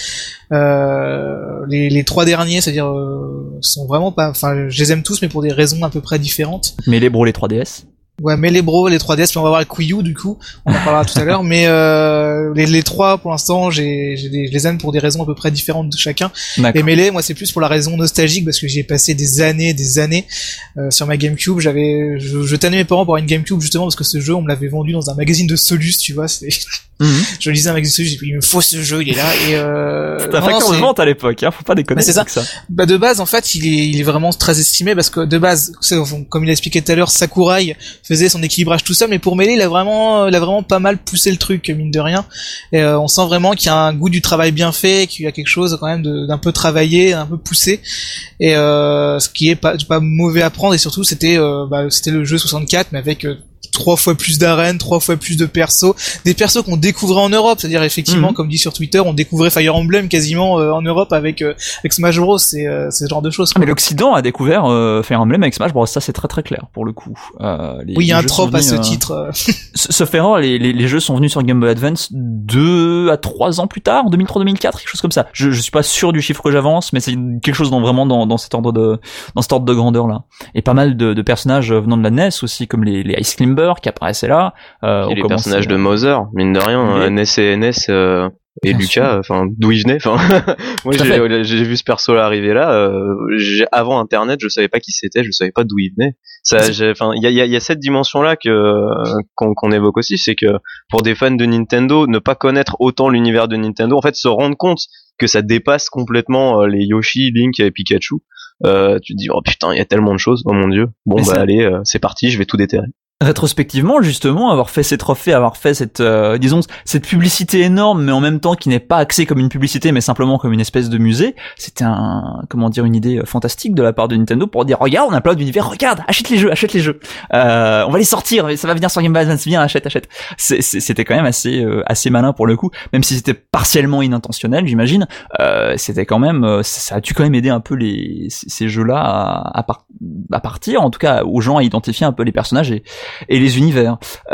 Euh, les, les trois derniers, c'est-à-dire, euh, sont vraiment pas, enfin, je les aime tous, mais pour des raisons à peu près différentes. Mais les bros, les trois D S. Ouais, mais les bros, les trois D S, puis on va voir le Wii U, du coup, on en parlera tout à l'heure, mais euh, les, les trois, pour l'instant, j'ai, j'ai des, je les aime pour des raisons à peu près différentes de chacun. D'accord. Et Melee, moi, c'est plus pour la raison nostalgique, parce que j'y ai passé des années, des années, euh, sur ma GameCube. J'avais, je, je tannais mes parents pour avoir une GameCube, justement, parce que ce jeu, on me l'avait vendu dans un magazine de Solus, tu vois, c'est... Mm-hmm. Je lisais un magazine de Solus, j'ai dit, il me faut ce jeu, il est là, et euh... C'était un non, facteur de c'est- vente à l'époque, hein, faut pas déconner Mais c'est ça. avec ça. Bah de base en fait il est il est vraiment très estimé parce que de base c'est- comme il a expliqué tout à l'heure Sakurai faisait son équilibrage tout seul, mais pour Melee il a vraiment il a vraiment pas mal poussé le truc mine de rien, et euh, on sent vraiment qu'il y a un goût du travail bien fait, qu'il y a quelque chose quand même de, d'un peu travaillé, un peu poussé, et euh, ce qui est pas pas mauvais à prendre, et surtout c'était euh, bah, c'était le jeu soixante-quatre mais avec euh, trois fois plus d'arènes, trois fois plus de persos, des persos qu'on découvrait en Europe, c'est-à-dire effectivement, Mhm. comme dit sur Twitter, on découvrait Fire Emblem quasiment euh, en Europe avec euh, avec Smash Bros, c'est euh, c'est ce genre de choses. Ah, mais l'Occident a découvert euh, Fire Emblem avec Smash Bros, ça c'est très très clair pour le coup. Euh, les, Oui, il y a les un jeux trope sont à ce venus, euh, titre. euh. Sauf erreur, les, les, les jeux sont venus sur Game Boy Advance deux à trois ans plus tard, en deux mille trois deux mille quatre, quelque chose comme ça. Je, je suis pas sûr du chiffre que j'avance, mais c'est quelque chose dans, vraiment dans, dans cet ordre de dans cet ordre de grandeur là. Et pas mal de, de personnages venant de la N E S aussi, comme les, les Ice Climber qui apparaissaient là. Euh, Et on les commence, personnages euh, de Mother, mine de rien, Oui. N S et N S euh, et Bien Lucas, enfin d'où ils venaient. Enfin, moi Tout à j'ai, j'ai vu ce perso là arriver là. Euh, j'ai, avant Internet, je savais pas qui c'était, je savais pas d'où il venait. Ça, j'ai, enfin, il y a, y a, y a cette dimension là que qu'on, qu'on évoque aussi, c'est que pour des fans de Nintendo, ne pas connaître autant l'univers de Nintendo, en fait, se rendre compte que ça dépasse complètement euh, les Yoshi, Link et Pikachu. Euh, tu te dis oh putain, il y a tellement de choses, oh mon dieu. Bon Mais bah ça- allez, euh, c'est parti, je vais tout déterrer. Rétrospectivement, justement, avoir fait ces trophées, avoir fait cette, euh, disons, cette publicité énorme, mais en même temps qui n'est pas axée comme une publicité, mais simplement comme une espèce de musée, c'était un, comment dire, une idée fantastique de la part de Nintendo pour dire, regarde, on a plein d'univers, regarde, achète les jeux, achète les jeux, euh, on va les sortir, ça va venir sur Game Boy Advance, viens, achète, achète. C'est, c'est, c'était quand même assez, euh, assez malin pour le coup, même si c'était partiellement inintentionnel, j'imagine, euh, c'était quand même, euh, ça a dû quand même aider un peu les, ces, ces jeux-là à, à, par- à partir, en tout cas, aux gens à identifier un peu les personnages et et les univers.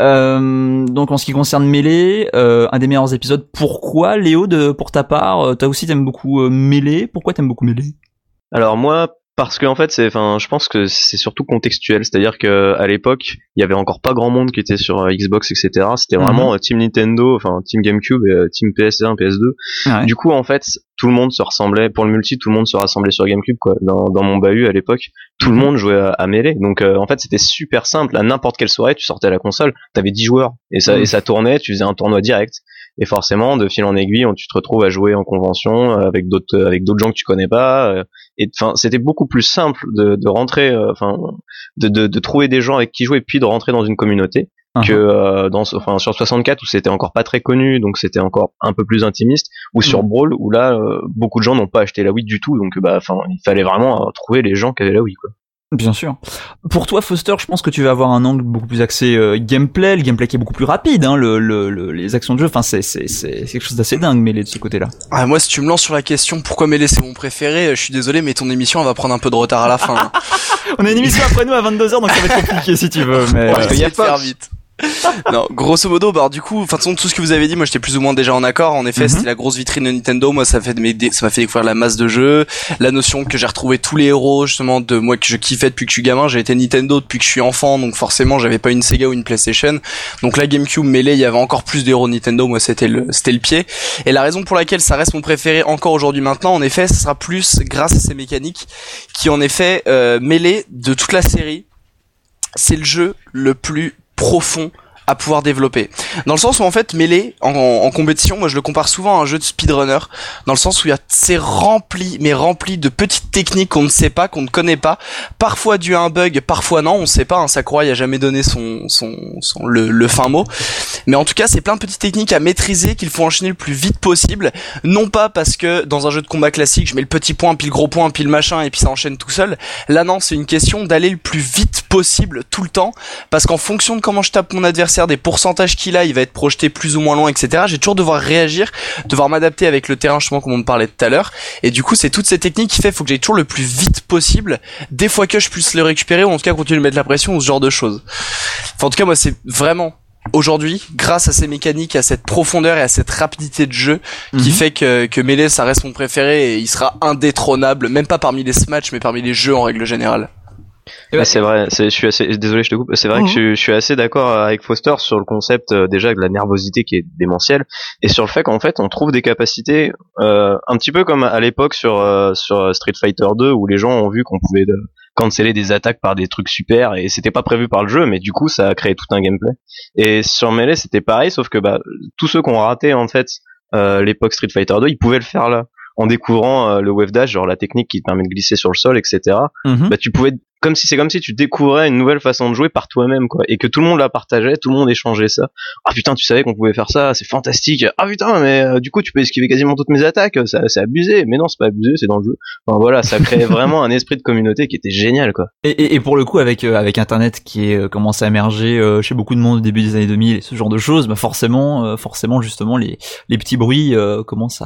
Euh, donc en ce qui concerne Melee, euh, un des meilleurs épisodes. Pourquoi, Léo, de pour ta part, euh, toi aussi t'aimes beaucoup euh, Melee. Pourquoi t'aimes beaucoup Melee? Alors moi, parce que en fait, c'est, enfin, je pense que c'est surtout contextuel, c'est-à-dire que à l'époque, il y avait encore pas grand monde qui était sur euh, Xbox, et cetera. C'était vraiment euh, Team Nintendo, enfin Team GameCube et euh, Team P S un, P S deux. Ouais. Du coup, en fait, tout le monde se ressemblait. Pour le multi, tout le monde se rassemblait sur GameCube, quoi. Dans, dans mon bahut à l'époque, tout le monde jouait à, à Melee. Donc, euh, en fait, c'était super simple. À n'importe quelle soirée, tu sortais à la console, t'avais dix joueurs et ça, Mhm. et ça tournait. Tu faisais un tournoi direct. Et forcément, de fil en aiguille, on- tu te retrouves à jouer en convention euh, avec d'autres, euh, avec d'autres gens que tu connais pas. euh, et enfin, c'était beaucoup plus simple de, de rentrer, euh, enfin, de, de, de trouver des gens avec qui jouer, puis de rentrer dans une communauté Uh-huh. que euh, dans, enfin, sur soixante-quatre où c'était encore pas très connu, donc c'était encore un peu plus intimiste, ou sur Mhm. Brawl où là, euh, beaucoup de gens n'ont pas acheté la Wii du tout, donc bah, enfin, il fallait vraiment euh, trouver les gens qui avaient la Wii, quoi. Bien sûr. Pour toi, Foster, je pense que tu vas avoir un angle beaucoup plus axé euh, gameplay, le gameplay qui est beaucoup plus rapide, hein, le, le, le- les actions de jeu. Enfin, c'est, c'est, c'est, c'est quelque chose d'assez dingue, Melee de ce côté-là. Ah, moi, si tu me lances sur la question pourquoi Melee c'est mon préféré, euh, je suis désolé, mais ton émission elle va prendre un peu de retard à la fin. hein. On a une émission après nous à vingt-deux heures, donc ça va être compliqué si tu veux. Mais On va euh, essayer de faire vite. Non, grosso modo, bah du coup, enfin de toute façon, tout ce que vous avez dit, moi j'étais plus ou moins déjà en accord. En effet, Mhm. c'était la grosse vitrine de Nintendo. Moi, ça fait de mes- ça m'a fait découvrir la masse de jeux, la notion que j'ai retrouvé tous les héros justement de moi que je kiffais depuis que je suis gamin. J'ai été Nintendo depuis que je suis enfant, donc forcément, j'avais pas une Sega ou une PlayStation. Donc la GameCube, Melee, il y avait encore plus d'héros Nintendo. Moi, c'était le, c'était le pied. Et la raison pour laquelle ça reste mon préféré encore aujourd'hui maintenant, en effet, ce sera plus grâce à ces mécaniques qui, en effet, euh, Melee de toute la série, c'est le jeu le plus profond à pouvoir développer. Dans le sens où en fait Melee en, en compétition, moi je le compare souvent à un jeu de speedrunner, dans le sens où il y a c'est rempli, mais rempli de petites techniques qu'on ne sait pas, qu'on ne connaît pas, parfois dû à un bug, parfois non, on sait pas, hein, Sakurai a jamais donné son, son, son le, le fin mot, mais en tout cas c'est plein de petites techniques à maîtriser qu'il faut enchaîner le plus vite possible, non pas parce que dans un jeu de combat classique je mets le petit point puis le gros point puis le machin et puis ça enchaîne tout seul, là non, c'est une question d'aller le plus vite possible tout le temps, parce qu'en fonction de comment je tape mon adversaire adversaire, des pourcentages qu'il a, il va être projeté plus ou moins loin, et cetera. J'ai toujours devoir réagir, devoir m'adapter avec le terrain, justement, comme on me parlait tout à l'heure. Et du coup, c'est toutes ces techniques qui fait, faut que j'aille toujours le plus vite possible, des fois que je puisse le récupérer, ou en tout cas continuer de mettre la pression, ou ce genre de choses. Enfin, en tout cas, moi, c'est vraiment, aujourd'hui, grâce à ces mécaniques, à cette profondeur et à cette rapidité de jeu, mm-hmm. qui fait que, que Melee, ça reste mon préféré, et il sera indétrônable, même pas parmi les Smash, mais parmi les jeux en règle générale. Ouais, c'est vrai, c'est, je suis assez, désolé, je te coupe. C'est vrai mmh. que je, je suis assez d'accord avec Foster sur le concept euh, déjà de la nervosité qui est démentielle, et sur le fait qu'en fait on trouve des capacités euh, un petit peu comme à l'époque sur euh, sur Street Fighter deux où les gens ont vu qu'on pouvait de, canceller des attaques par des trucs super et c'était pas prévu par le jeu, mais du coup ça a créé tout un gameplay. Et sur Melee c'était pareil, sauf que bah tous ceux qui ont raté en fait euh, l'époque Street Fighter deux, ils pouvaient le faire là. En découvrant euh, le wave dash, genre la technique qui te permet de glisser sur le sol, et cetera. Mm-hmm. Bah tu pouvais, comme si c'est comme si tu découvrais une nouvelle façon de jouer par toi-même, quoi, et que tout le monde la partageait, tout le monde échangeait ça. Ah putain, tu savais qu'on pouvait faire ça, c'est fantastique. Ah putain, mais euh, du coup tu peux esquiver quasiment toutes mes attaques, ça, c'est abusé. Mais non, c'est pas abusé, c'est dans le jeu. Enfin voilà, ça créait vraiment un esprit de communauté qui était génial, quoi. Et, et, et pour le coup, avec euh, avec Internet qui est euh, commence à émerger euh, chez beaucoup de monde au début des années deux mille, et ce genre de choses, bah forcément, euh, forcément justement les les petits bruits euh, commencent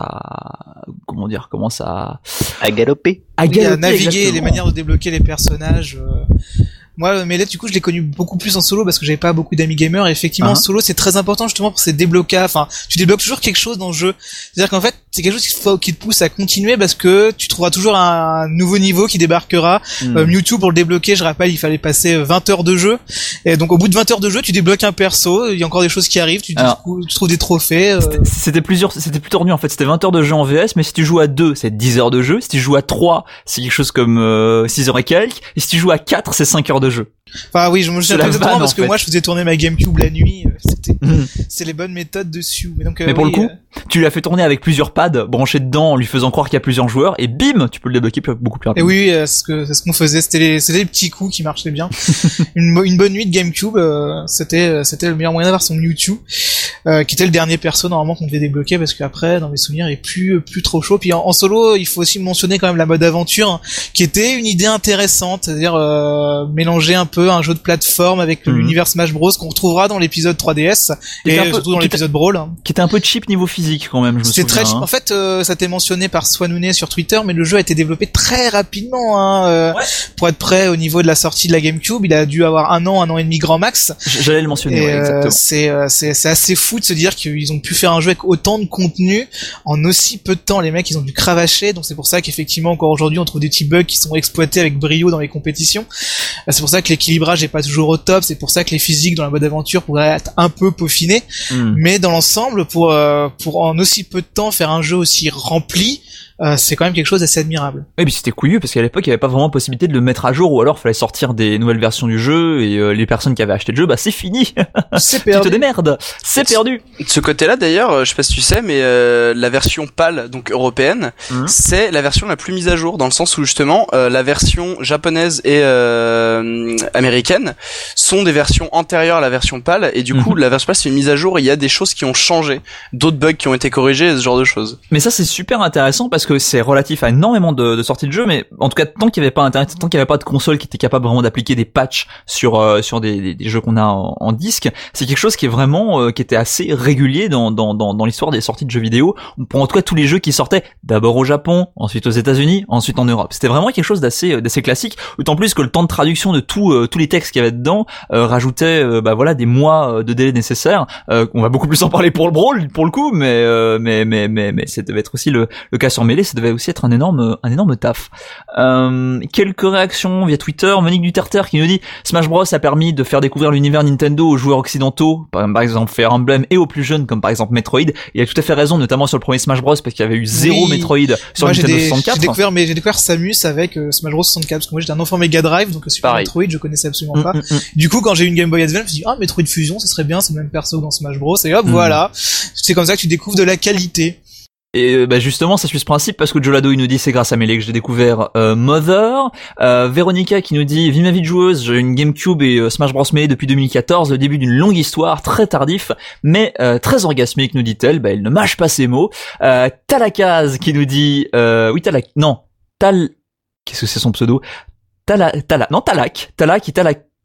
à comment dire, commencent à à galoper, à, galoper, à naviguer, exactement. Les manières de débloquer les personnages. Euh... Moi, Melee, du coup, je l'ai connu beaucoup plus en solo parce que j'avais pas beaucoup d'amis gamers. Et effectivement, uh-huh. en solo, c'est très important justement pour ces déblocages. Enfin, tu débloques toujours quelque chose dans le jeu. C'est-à-dire qu'en fait, c'est quelque chose qui te, qui te pousse à continuer parce que tu trouveras toujours un nouveau niveau qui débarquera. Mm. Euh, Mewtwo, pour le débloquer, je rappelle, il fallait passer vingt heures de jeu. Et donc, au bout de vingt heures de jeu, tu débloques un perso. Il y a encore des choses qui arrivent. Tu, Alors, tu trouves des trophées. Euh... C'était, c'était plusieurs, c'était plus tordu en fait. C'était vingt heures de jeu en V S, mais si tu joues à deux, c'est dix heures de jeu. Si tu joues à trois, c'est quelque chose comme euh, six heures et quelques. Et si tu joues à quatre, c'est cinq heures de jeu. Enfin oui, je me souviens exactement parce que fait. moi je faisais tourner ma GameCube la nuit, c'était mmh. c'est les bonnes méthodes dessus. Mais donc euh, Mais pour oui, le coup, euh... tu l'as fait tourner avec plusieurs pads branchés dedans en lui faisant croire qu'il y a plusieurs joueurs et bim, tu peux le débloquer beaucoup plus rapidement. Et oui, euh, c'est ce que c'est ce qu'on faisait, c'était les c'était les petits coups qui marchaient bien. une une bonne nuit de GameCube, euh, c'était c'était le meilleur moyen d'avoir son Mewtwo euh, qui était le dernier perso normalement qu'on devait débloquer parce qu'après dans mes souvenirs, il est plus plus trop chaud. Puis en, en solo, il faut aussi mentionner quand même la mode aventure hein, qui était une idée intéressante, c'est-à-dire euh, mélanger un peu un jeu de plateforme avec mmh. l'univers Smash Bros qu'on retrouvera dans l'épisode trois D S et peu, surtout dans l'épisode Brawl hein. Qui était un peu cheap niveau physique quand même, je me c'est souviens. Très hein. En fait euh, ça a été mentionné par Swanune sur Twitter, mais le jeu a été développé très rapidement hein, euh, ouais. Pour être prêt au niveau de la sortie de la GameCube, il a dû avoir un an, un an et demi grand max. J'allais le mentionner, et, ouais, exactement. Euh, c'est, euh, c'est, c'est assez fou de se dire qu'ils ont pu faire un jeu avec autant de contenu en aussi peu de temps. Les mecs ils ont dû cravacher, donc c'est pour ça qu'effectivement encore aujourd'hui on trouve des petits bugs qui sont exploités avec brio dans les compétitions. C'est pour ça que l'équilibrage est pas toujours au top, c'est pour ça que les physiques dans la mode aventure pourraient être un peu peaufinées, mmh. mais dans l'ensemble, pour euh, pour en aussi peu de temps faire un jeu aussi rempli, euh, c'est quand même quelque chose d'assez admirable. Et puis c'était couillu parce qu'à l'époque il y avait pas vraiment possibilité de le mettre à jour, ou alors fallait sortir des nouvelles versions du jeu et euh, les personnes qui avaient acheté le jeu, bah c'est fini. C'est perdu. Tu te démerdes, c'est perdu. De ce côté-là d'ailleurs, je sais pas si tu sais, mais euh, la version PAL, donc européenne, mmh. c'est la version la plus mise à jour dans le sens où justement euh, la version japonaise et euh, américaine sont des versions antérieures à la version PAL et du coup mmh. la version PAL c'est une mise à jour et il y a des choses qui ont changé, d'autres bugs qui ont été corrigés, ce genre de choses. Mais ça c'est super intéressant parce que c'est relatif à énormément de, de sorties de jeux, mais en tout cas tant qu'il n'y avait pas internet, tant qu'il n'y avait pas de console qui était capable vraiment d'appliquer des patchs sur euh, sur des, des, des jeux qu'on a en, en disque, c'est quelque chose qui est vraiment euh, qui était assez régulier dans dans dans, dans l'histoire des sorties de jeux vidéo. Pour en tout cas tous les jeux qui sortaient d'abord au Japon, ensuite aux États-Unis, ensuite en Europe. C'était vraiment quelque chose d'assez d'assez classique. D'autant plus que le temps de traduction de tout euh, tous les textes qu'il y avait dedans euh, rajoutait euh, bah voilà des mois de délai nécessaires. Euh, on va beaucoup plus en parler pour le Brawl pour le coup, mais euh, mais mais mais mais ça devait être aussi le le cas sur Melee, ça devait aussi être un énorme un énorme taf. Euh, quelques réactions via Twitter. Monique Duterter qui nous dit Smash Bros a permis de faire découvrir l'univers Nintendo aux joueurs occidentaux, par exemple Fire Emblem, et aux plus jeunes comme par exemple Metroid. Il a tout à fait raison, notamment sur le premier Smash Bros parce qu'il y avait eu zéro oui. Metroid sur moi, Nintendo j'ai des, soixante-quatre. J'ai découvert mais j'ai découvert Samus avec euh, Smash Bros soixante-quatre parce que moi j'étais un enfant Mega Drive, donc Super Pareil. Metroid je connaissais absolument mmh, pas. Mmh, mmh. Du coup quand j'ai eu une Game Boy Advance, je me suis dit ah Metroid Fusion, ça serait bien, c'est le même perso dans Smash Bros et hop mmh. voilà. C'est comme ça que tu découvres de la qualité. Et bah justement ça suit ce principe parce que Jolado il nous dit c'est grâce à Melee que j'ai découvert euh, Mother. euh, Véronica qui nous dit vive ma vie de joueuse, j'ai une GameCube et euh, Smash Bros Melee depuis deux mille quatorze, le début d'une longue histoire, très tardif mais euh, très orgasmique nous dit-elle. Bah elle ne mâche pas ses mots. euh, Talakaz qui nous dit euh, oui Talak non Tal qu'est-ce que c'est son pseudo Tala Tala non Talak Talak qui Talak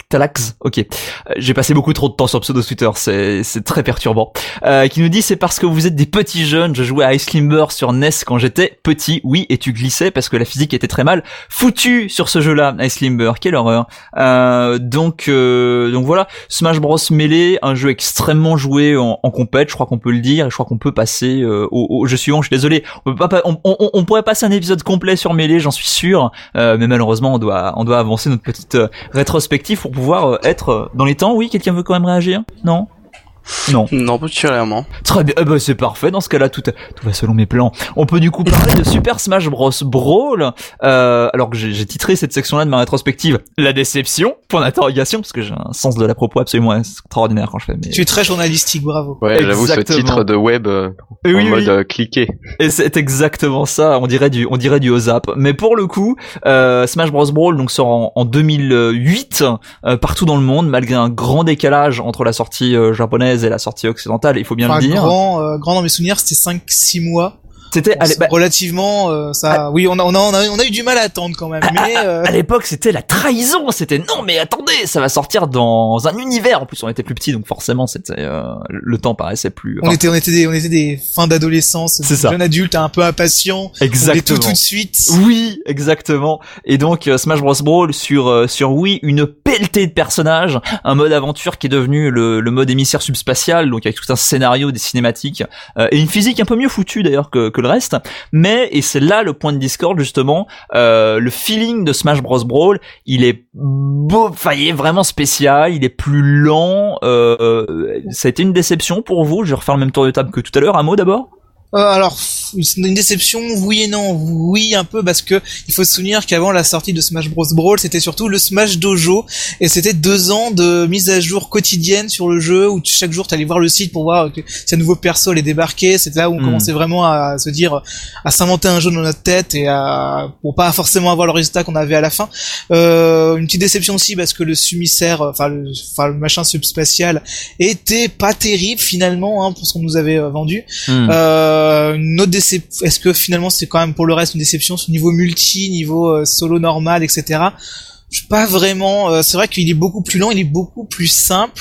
Talax, ok. Euh, J'ai passé beaucoup trop de temps sur pseudo Twitter, c'est c'est très perturbant. Euh, qui nous dit c'est parce que vous êtes des petits jeunes. Je jouais à Ice Climber sur N E S quand j'étais petit. Oui, et tu glissais parce que la physique était très mal foutue sur ce jeu-là, Ice Climber. Quelle horreur. Euh, donc euh, donc voilà, Smash Bros Melee, un jeu extrêmement joué en, en compète. Je crois qu'on peut le dire. Et je crois qu'on peut passer euh, au, au jeu suivant. Je suis désolé. On peut pas, on, on, on pourrait passer un épisode complet sur Melee, j'en suis sûr. Euh, mais malheureusement, on doit on doit avancer notre petite euh, rétrospective pour pouvoir euh, être euh, dans les temps. Oui, quelqu'un veut quand même réagir? Non? Non. Non, particulièrement. Très bien, eh ben, c'est parfait. Dans ce cas-là, tout, tout va selon mes plans. On peut du coup parler de Super Smash Bros Brawl. Euh, alors que j'ai, j'ai titré cette section-là de ma rétrospective la déception, point d'interrogation, parce que j'ai un sens de la propos absolument extraordinaire quand je fais. Mais... Tu es très journalistique, bravo. Ouais, j'avoue, ce titre de web euh, en oui, mode oui. euh, cliquer. Et c'est exactement ça. On dirait du, on dirait du Ozap. Mais pour le coup, euh, Smash Bros Brawl donc sort en, en deux mille huit euh, partout dans le monde, malgré un grand décalage entre la sortie euh, japonaise et la sortie occidentale, il faut bien enfin, le dire. Grand, euh, grand dans mes souvenirs, c'était cinq six mois. C'était Bon, bah, relativement euh, ça. À... Oui, on a, on a on a on a eu du mal à attendre quand même. À, mais euh... à, à l'époque, c'était la trahison. C'était non, mais attendez, ça va sortir dans un univers. En plus, on était plus petits, donc forcément, c'était euh, le temps paraissait plus. Enfin, on était on était des on était des fins d'adolescence, c'est ça. Jeunes adultes un peu impatients. Exactement. On tout tout de suite. Oui, exactement. Et donc euh, Smash Bros Brawl sur euh, sur Wii, une pelletée de personnages, un mode aventure qui est devenu le, le mode émissaire subspatial, donc avec tout un scénario, des cinématiques euh, et une physique un peu mieux foutue d'ailleurs que que le reste. Mais, et c'est là le point de discorde justement, euh, le feeling de Smash Bros Brawl, il est beau, enfin il est vraiment spécial, il est plus lent, euh, ça a été une déception pour vous? Je vais refaire le même tour de table que tout à l'heure, un mot d'abord? Euh, alors, une déception, oui et non. Oui, un peu, parce que il faut se souvenir qu'avant la sortie de Smash Bros Brawl, c'était surtout le Smash Dojo, et c'était deux ans de mise à jour quotidienne sur le jeu, où chaque jour t'allais voir le site pour voir que si un nouveau perso allait débarquer. C'était là où on mmh. commençait vraiment à se dire, à s'inventer un jeu dans notre tête, et à, pour pas forcément avoir le résultat qu'on avait à la fin. Euh, une petite déception aussi, parce que le sumissaire, enfin le, enfin le machin subspatial, était pas terrible finalement, hein, pour ce qu'on nous avait vendu. Mmh. Euh, Euh, une autre déception, est-ce que finalement c'est quand même pour le reste une déception sur niveau multi, niveau euh, solo normal, et cetera. Je sais pas vraiment. Euh, c'est vrai qu'il est beaucoup plus lent, il est beaucoup plus simple,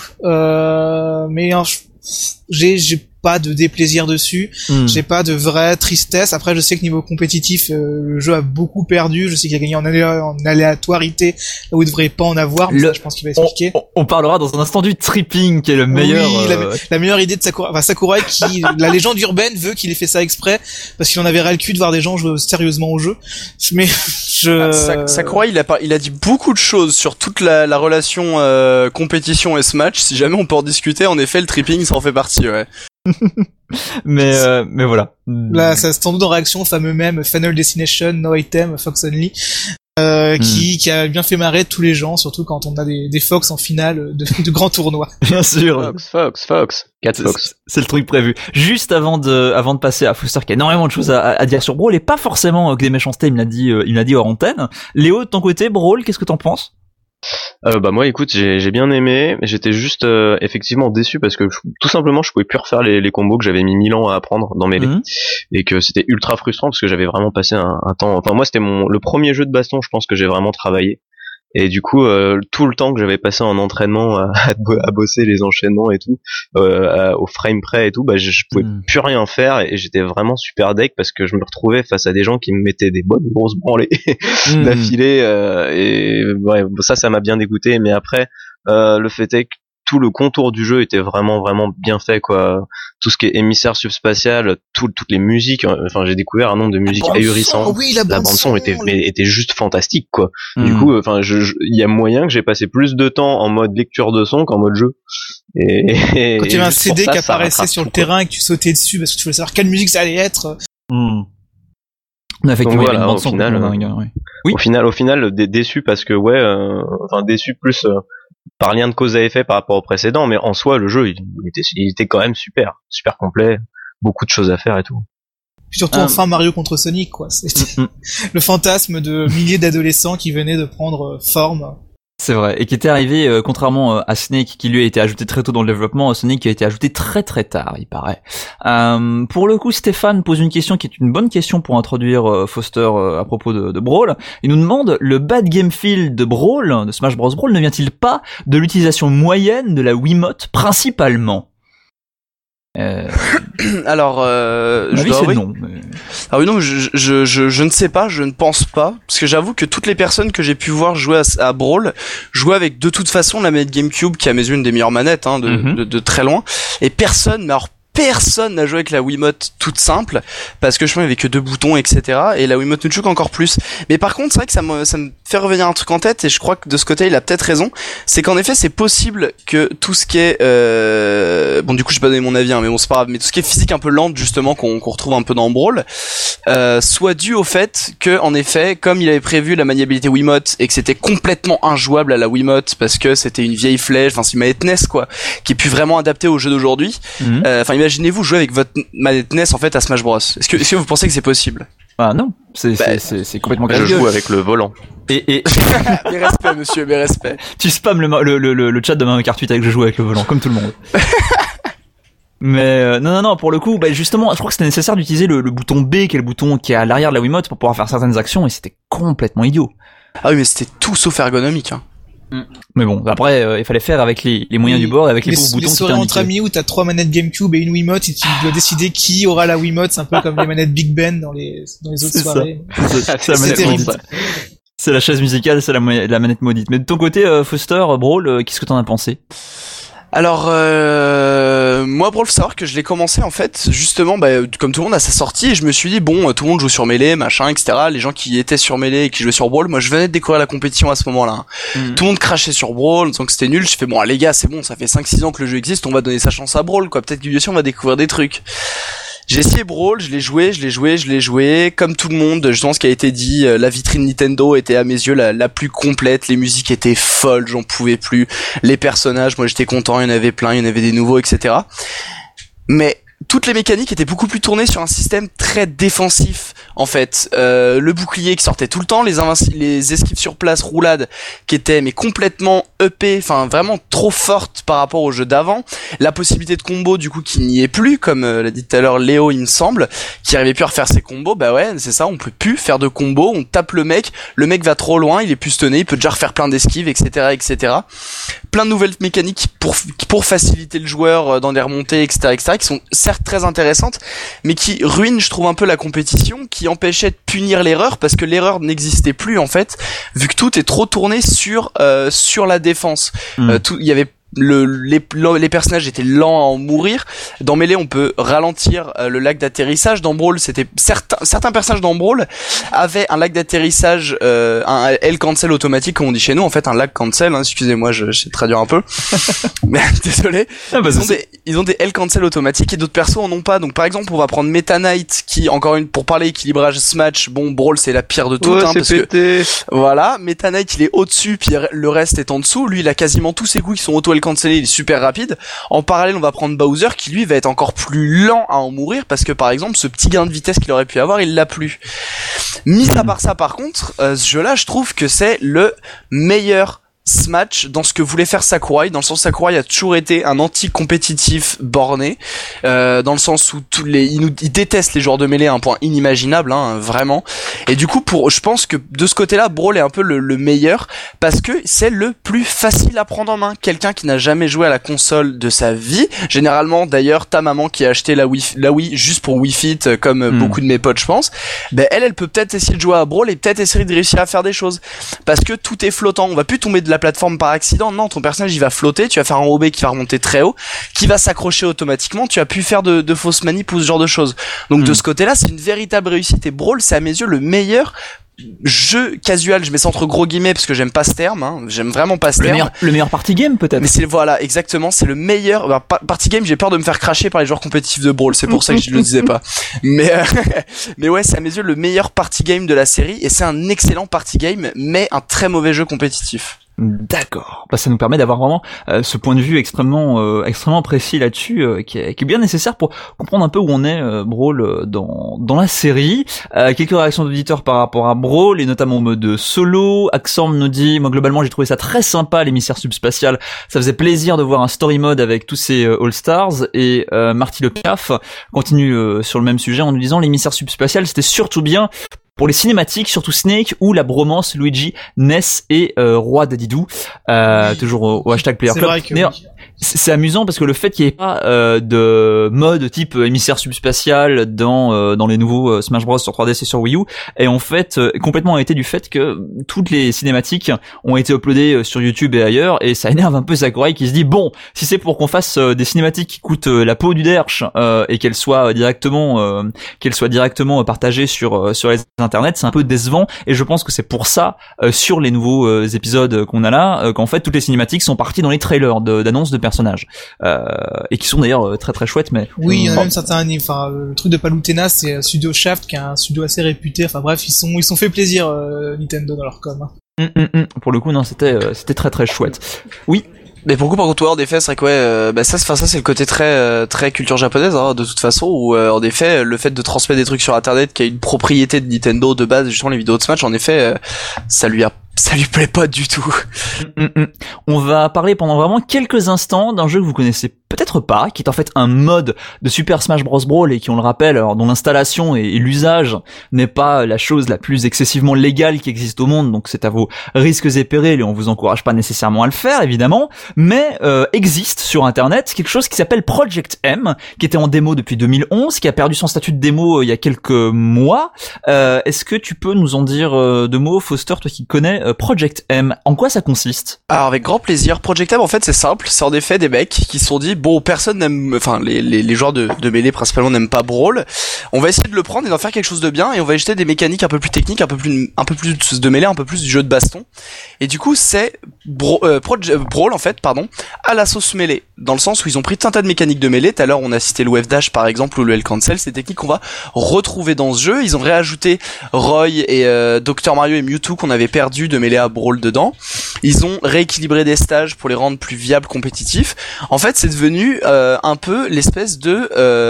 euh, mais euh, j'ai j'ai pas de déplaisir dessus, mmh. j'ai pas de vraie tristesse. Après, je sais que niveau compétitif, euh, le jeu a beaucoup perdu. Je sais qu'il a gagné en, alé- en aléatoire,ité là où il devrait pas en avoir. Mais le... ça, je pense qu'il va expliquer. On, on parlera dans un instant du tripping, qui est le meilleur. Oui, euh... la, la meilleure idée de Sakurai. Enfin, Sakurai, qui la légende urbaine veut qu'il ait fait ça exprès parce qu'il en avait ras le cul de voir des gens jouer sérieusement au jeu. Mais je. Ah, Sakurai, il a pas, il a dit beaucoup de choses sur toute la, la relation euh, compétition et Smash. Si jamais on peut en discuter, en effet, le tripping, ça en fait partie, ouais. mais euh, mais voilà. Là, ça se tend en réaction au fameux même Final Destination, No Item, Fox Only, euh, mm. qui qui a bien fait marrer tous les gens, surtout quand on a des des Fox en finale de, de grands tournois. Bien sûr. Fox, Fox, Fox, quatre Fox. C'est, c'est le truc prévu. Juste avant de avant de passer à Fooster, qui a énormément de choses à, à dire sur Brawl, et pas forcément que des méchancetés. Il me l'a dit, euh, il me l'a dit hors antenne. Léo, de ton côté, Brawl, qu'est-ce que t'en penses? Euh, bah moi écoute j'ai j'ai bien aimé, j'étais juste euh, effectivement déçu parce que je, tout simplement je pouvais plus refaire les, les combos que j'avais mis mille ans à apprendre dans Melee, mmh. et que c'était ultra frustrant parce que j'avais vraiment passé un, un temps, enfin moi c'était mon le premier jeu de baston je pense que j'ai vraiment travaillé, et du coup euh, tout le temps que j'avais passé en entraînement à, à bosser les enchaînements et tout euh, à, au frame près et tout, bah je, je pouvais mmh. plus rien faire, et, et j'étais vraiment super deck parce que je me retrouvais face à des gens qui me mettaient des bonnes grosses branlées mmh. d'affilée, euh, et ouais, ça ça m'a bien dégoûté. Mais après euh, le fait est que tout le contour du jeu était vraiment vraiment bien fait, quoi. Tout ce qui est émissaire subspatial, tout, toutes les musiques, enfin j'ai découvert un nombre de musiques ahurissantes. Oui, la, la bande son était le... mais, était juste fantastique, quoi. Mmh. Du coup enfin je il y a moyen que j'ai passé plus de temps en mode lecture de son qu'en mode jeu. Et, et quand il y avait un C D ça, qui apparaissait sur le tout, terrain, quoi. Et que tu sautais dessus parce que tu voulais savoir quelle musique ça allait être. Mmh. Effectivement, donc voilà, une bande au son final, dingue, ouais. Oui. Au final, au final, dé- déçu parce que ouais, euh, enfin déçu plus euh, par lien de cause à effet par rapport au précédent, mais en soi le jeu il, il était il était quand même super, super complet, beaucoup de choses à faire et tout. Puis surtout um... enfin Mario contre Sonic, quoi. C'était mm-hmm. le fantasme de milliers d'adolescents qui venaient de prendre forme. C'est vrai, et qui était arrivé, euh, contrairement euh, à Snake, qui lui a été ajouté très tôt dans le développement, Sonic qui a été ajouté très très tard, il paraît. Euh, pour le coup, Stéphane pose une question qui est une bonne question pour introduire euh, Foster euh, à propos de, de Brawl. Il nous demande, le bad game feel de Brawl, de Smash Bros Brawl, ne vient-il pas de l'utilisation moyenne de la Wiimote, principalement? Euh... Alors, euh, je dois avouer... non. Mais... Ah oui, non, je, je, je, je ne sais pas, je ne pense pas, parce que j'avoue que toutes les personnes que j'ai pu voir jouer à, à Brawl jouaient avec de toute façon la manette GameCube, qui est à mes yeux une des meilleures manettes, hein, de, mm-hmm. de, de très loin, et personne, mais alors personne n'a joué avec la Wiimote toute simple, parce que je pense qu'il n'y avait que deux boutons, et cetera. Et la Wiimote Nunchuk encore plus. Mais par contre, c'est vrai que ça me, ça me fait revenir un truc en tête, et je crois que de ce côté, il a peut-être raison. C'est qu'en effet, c'est possible que tout ce qui est, euh... bon, du coup, je vais pas donner mon avis, hein, mais bon, c'est pas grave, mais tout ce qui est physique un peu lente, justement, qu'on, qu'on retrouve un peu dans Brawl, euh, soit dû au fait que, en effet, comme il avait prévu la maniabilité Wiimote, et que c'était complètement injouable à la Wiimote, parce que c'était une vieille flèche, enfin, c'est une manette N E S, quoi, qui est plus vraiment adaptée au jeu d'aujourd'hui. Enfin, mm-hmm. euh, imaginez-vous jouer avec votre manette N E S en fait à Smash Bros. Est-ce que, est-ce que vous pensez que c'est possible? Ah non, c'est, bah, c'est, c'est, c'est complètement casse-gueule. Je joue avec le volant. Et, et... mes respects, monsieur, mes respects. Tu spams le, le, le, le chat de Mario Kart huit avec je joue avec le volant, comme tout le monde. Mais euh, non, non, non, pour le coup, bah justement, je crois que c'était nécessaire d'utiliser le, le bouton B, qui est le bouton qui est à l'arrière de la Wiimote, pour pouvoir faire certaines actions, et c'était complètement idiot. Ah oui, mais c'était tout sauf ergonomique, hein. Mais bon, après, euh, il fallait faire avec les, les moyens oui, du bord, avec les, les pauvres boutons. Les soirées entre amis où t'as trois manettes GameCube et une Wiimote et tu dois décider qui aura la Wiimote, c'est un peu comme les manettes Big Ben dans les, dans les autres c'est soirées. Ça. C'est, ça. c'est, la manette terrible. C'est la chaise musicale, c'est la, la manette maudite. Mais de ton côté, euh, Foster, Brawl, euh, qu'est-ce que t'en as pensé? Alors, euh, moi, Brawl, faut savoir que je l'ai commencé, en fait, justement, bah, comme tout le monde à sa sortie, et je me suis dit, bon, tout le monde joue sur Melee, machin, et cetera. Les gens qui étaient sur Melee et qui jouaient sur Brawl, moi, je venais de découvrir la compétition à ce moment-là. Mmh. Tout le monde crachait sur Brawl, en disant que c'était nul. Je fais, bon, les gars, c'est bon, ça fait cinq six ans que le jeu existe, on va donner sa chance à Brawl, quoi. Peut-être que on va découvrir des trucs. J'ai essayé Brawl, je l'ai joué, je l'ai joué, je l'ai joué, comme tout le monde, justement ce qui a été dit, la vitrine Nintendo était à mes yeux la, la plus complète, les musiques étaient folles, j'en pouvais plus, les personnages, moi j'étais content, il y en avait plein, il y en avait des nouveaux, et cetera. Mais toutes les mécaniques étaient beaucoup plus tournées sur un système très défensif, en fait. Euh, le bouclier qui sortait tout le temps, les invinci- les esquives sur place, roulades, qui étaient mais complètement E P, enfin vraiment trop fortes par rapport au jeu d'avant. La possibilité de combo, du coup, qui n'y est plus, comme euh, l'a dit tout à l'heure Léo, il me semble, qui arrivait plus à refaire ses combos. Bah ouais, c'est ça, on peut plus faire de combos, on tape le mec, le mec va trop loin, il est plus stunné, il peut déjà refaire plein d'esquives, et cetera, et cetera. Plein de nouvelles mécaniques pour pour faciliter le joueur dans des remontées, et cetera, et cetera, qui sont certes très intéressantes, mais qui ruinent, je trouve, un peu la compétition, qui empêchait de punir l'erreur, parce que l'erreur n'existait plus, en fait, vu que tout est trop tourné sur euh, sur la défense. Mmh. Euh, tout, il y avait Le, les, les personnages étaient lents à en mourir. Dans Melee, on peut ralentir euh, le lag d'atterrissage. Dans Brawl, c'était certains certains personnages dans Brawl avaient un lag d'atterrissage, euh, un L cancel automatique, comme on dit chez nous. En fait, un lag cancel. Hein, excusez-moi, je, je sais traduire un peu. Mais désolé. Ah bah ils, ont des, ils ont des L cancel automatiques et d'autres persos en ont pas. Donc, par exemple, on va prendre Meta Knight, qui, encore une, pour parler équilibrage Smash, bon, Brawl, c'est la pire de toutes. Ouais, hein, c'est parce pété. que voilà, Meta Knight, il est au-dessus, puis le reste est en dessous. Lui, il a quasiment tous ses coups qui sont auto cancellé, il est super rapide. En parallèle, on va prendre Bowser qui lui va être encore plus lent à en mourir parce que par exemple ce petit gain de vitesse qu'il aurait pu avoir, il l'a plus. Mis à part ça, par contre, euh, ce jeu-là, je trouve que c'est le meilleur Smash dans ce que voulait faire Sakurai, dans le sens Sakurai a toujours été un anti-compétitif borné, euh, dans le sens où tous les, il, nous, il déteste les joueurs de mêlée à un point inimaginable, hein, vraiment. Et du coup, pour, je pense que de ce côté-là, Brawl est un peu le, le meilleur parce que c'est le plus facile à prendre en main. Quelqu'un qui n'a jamais joué à la console de sa vie, généralement d'ailleurs ta maman qui a acheté la Wii, la Wii juste pour Wii Fit, comme mmh. beaucoup de mes potes, je pense. Ben elle, elle peut peut-être essayer de jouer à Brawl et peut-être essayer de réussir à faire des choses parce que tout est flottant. On va plus tomber de la plateforme par accident, non, ton personnage il va flotter, tu vas faire un O B qui va remonter très haut, qui va s'accrocher automatiquement, tu vas plus faire de, de fausses manips ou ce genre de choses. Donc mmh. de ce côté-là, c'est une véritable réussite et Brawl, c'est à mes yeux le meilleur jeu casual, je mets ça entre gros guillemets parce que j'aime pas ce terme, hein. J'aime vraiment pas ce le terme. Meilleur, le meilleur party game peut-être. Mais c'est voilà, exactement, c'est le meilleur. Bah, party game, j'ai peur de me faire cracher par les joueurs compétitifs de Brawl, c'est pour ça que je le disais pas. Mais euh, mais ouais, c'est à mes yeux le meilleur party game de la série et c'est un excellent party game, mais un très mauvais jeu compétitif. D'accord. Bah, ça nous permet d'avoir vraiment euh, ce point de vue extrêmement euh, extrêmement précis là-dessus, euh, qui, est, qui est bien nécessaire pour comprendre un peu où on est euh, Brawl euh, dans dans la série. Euh, quelques réactions d'auditeurs par rapport à Brawl, et notamment au mode solo. Axorm nous dit, moi globalement j'ai trouvé ça très sympa, l'émissaire subspatial. Ça faisait plaisir de voir un story mode avec tous ces euh, All Stars. Et euh, Marty Le Piaf continue euh, sur le même sujet en nous disant, l'émissaire subspatial c'était surtout bien pour les cinématiques, surtout Snake ou la bromance Luigi, Ness et euh, Roi Dadidou, euh, oui. toujours au, au hashtag Player Club. Vrai que Mais, oui. c'est amusant parce que le fait qu'il n'y ait pas euh, de mode type émissaire subspatial dans euh, dans les nouveaux euh, Smash Bros sur trois D S et sur Wii U est en fait euh, complètement hérité du fait que toutes les cinématiques ont été uploadées sur YouTube et ailleurs, et ça énerve un peu Sakurai qui se dit bon, si c'est pour qu'on fasse euh, des cinématiques qui coûtent euh, la peau du derche euh, et qu'elles soient directement euh, qu'elles soient directement partagées sur euh, sur les internet, c'est un peu décevant, et je pense que c'est pour ça euh, sur les nouveaux euh, épisodes qu'on a là euh, qu'en fait toutes les cinématiques sont parties dans les trailers d'annonces de, de personnages euh, et qui sont d'ailleurs euh, très très chouettes. Mais oui, il y en a bon. même certains, enfin le truc de Palutena, c'est Studio Shaft qui est un studio assez réputé, enfin bref, ils sont ils sont fait plaisir euh, Nintendo dans leur com. Hein. Mm, mm, mm. Pour le coup non, c'était euh, c'était très très chouette. Oui. Mais pour le coup, par contre, ouais, en effet, c'est vrai que ouais, euh, bah ça, enfin ça, c'est le côté très, euh, très culture japonaise, hein, de toute façon, où euh, en effet, le fait de transmettre des trucs sur Internet, qui a une propriété de Nintendo de base, justement les vidéos de Smash, en effet, euh, ça lui a, ça lui plaît pas du tout. Mm, mm. On va parler pendant vraiment quelques instants d'un jeu que vous connaissez peut-être pas, qui est en fait un mode de Super Smash Bros Brawl et qui, on le rappelle, alors, dont l'installation et, et l'usage n'est pas la chose la plus excessivement légale qui existe au monde, donc c'est à vos risques et périls et on vous encourage pas nécessairement à le faire, évidemment, mais euh, existe sur internet quelque chose qui s'appelle Project M, qui était en démo depuis deux mille onze, qui a perdu son statut de démo euh, il y a quelques mois. Euh, est-ce que tu peux nous en dire euh, deux mots, Foster, toi qui connais euh, Project M? En quoi ça consiste? Alors avec grand plaisir. Project M, en fait, c'est simple, c'est en effet des mecs qui se sont dit bon, personne n'aime, enfin les, les les joueurs de de mêlée principalement n'aiment pas Brawl. On va essayer de le prendre et d'en faire quelque chose de bien, et on va ajouter des mécaniques un peu plus techniques, un peu plus un peu plus de mêlée, un peu plus du jeu de baston. Et du coup, c'est Bro, euh, Project, Brawl en fait, pardon, à la sauce mêlée, dans le sens où ils ont pris tout un tas de mécaniques de mêlée. Tout à l'heure, on a cité le wave dash par exemple ou le L cancel, c'est des techniques qu'on va retrouver dans ce jeu. Ils ont réajouté Roy et euh, docteur Mario et Mewtwo qu'on avait perdu de mêlée à Brawl dedans. Ils ont rééquilibré des stages pour les rendre plus viables, compétitifs. En fait, c'est devenu euh, un peu l'espèce de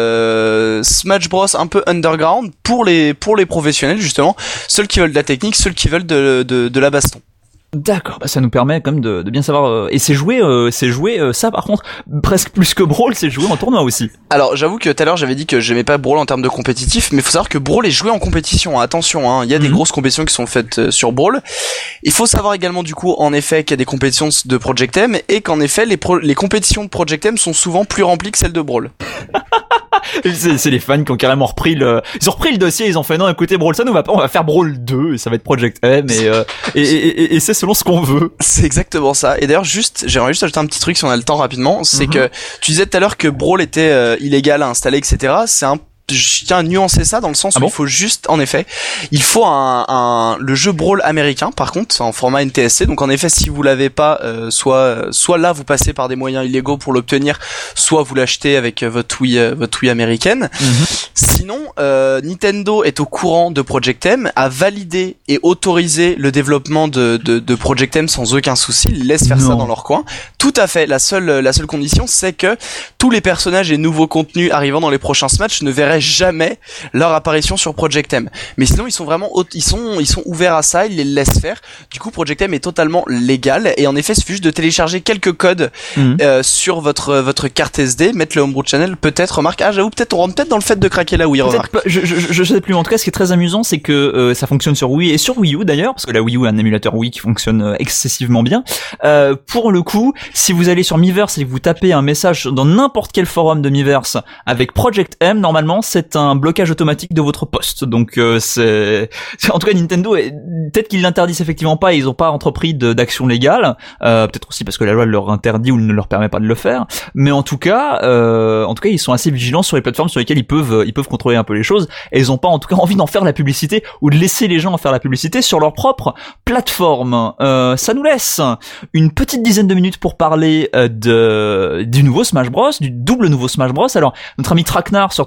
euh, Smash Bros un peu underground pour les pour les professionnels, justement, ceux qui veulent de la technique, ceux qui veulent de de, de la baston. D'accord, bah ça nous permet quand même de, de bien savoir. Euh, et c'est joué, euh, c'est joué. Euh, ça, par contre, presque plus que Brawl, c'est joué en tournoi aussi. Alors, j'avoue que tout à l'heure j'avais dit que j'aimais pas Brawl en termes de compétitif, mais faut savoir que Brawl est joué en compétition. Hein, attention, hein, il y a mm-hmm. des grosses compétitions qui sont faites euh, sur Brawl. Il faut savoir également du coup, en effet, qu'il y a des compétitions de Project M et qu'en effet, les pro- les compétitions de Project M sont souvent plus remplies que celles de Brawl. c'est, c'est les fans qui ont carrément repris le, ils ont repris le dossier, ils ont fait non, écoutez, Brawl, ça nous va pas, on va faire Brawl deux et ça va être Project M et euh, et, et, et, et c'est selon ce qu'on veut. C'est exactement ça. Et d'ailleurs, juste, j'aimerais juste ajouter un petit truc si on a le temps rapidement, c'est mm-hmm. que tu disais tout à l'heure que Brawl était euh, illégal à installer, et cetera. C'est un Je tiens à nuancer ça dans le sens ah où bon il faut juste, en effet, il faut un, un le jeu Brawl américain, par contre, en format N T S C. Donc en effet, si vous l'avez pas, euh, soit soit là vous passez par des moyens illégaux pour l'obtenir, soit vous l'achetez avec votre Wii, euh, votre Wii américaine. Mm-hmm. Sinon, euh, Nintendo est au courant de Project M, a validé et autorisé le développement de de, de Project M sans aucun souci. Ils laissent faire non. ça dans leur coin. Tout à fait. La seule la seule condition, c'est que tous les personnages et nouveaux contenus arrivant dans les prochains Smash ne verraient jamais leur apparition sur Project M. Mais sinon, ils sont vraiment, ils sont, ils sont ouverts à ça, ils les laissent faire. Du coup, Project M est totalement légal. Et en effet, il suffit juste de télécharger quelques codes mmh. euh, sur votre votre carte S D, mettre le Homebrew Channel. Peut-être, remarque, ah, j'avoue, peut-être, on rentre peut-être dans le fait de craquer la Wii. Remarque. Pas, je, je, je sais plus. En tout cas, ce qui est très amusant, c'est que euh, ça fonctionne sur Wii et sur Wii U d'ailleurs, parce que la Wii U a un émulateur Wii qui fonctionne euh, excessivement bien. Euh, pour le coup, si vous allez sur Miiverse et que vous tapez un message dans n'importe quel forum de Miiverse avec Project M, normalement, c'est un blocage automatique de votre poste. Donc euh, c'est, c'est en tout cas Nintendo, peut-être qu'ils l'interdisent effectivement pas, et ils ont pas entrepris de, d'action légale, euh, peut-être aussi parce que la loi leur interdit ou ne leur permet pas de le faire, mais en tout cas euh, en tout cas ils sont assez vigilants sur les plateformes sur lesquelles ils peuvent ils peuvent contrôler un peu les choses, et ils ont pas en tout cas envie d'en faire la publicité ou de laisser les gens en faire la publicité sur leur propre plateforme. Euh, ça nous laisse une petite dizaine de minutes pour parler euh, de du nouveau Smash Bros, du double nouveau Smash Bros. Alors notre ami Traquenard sur Twitter nous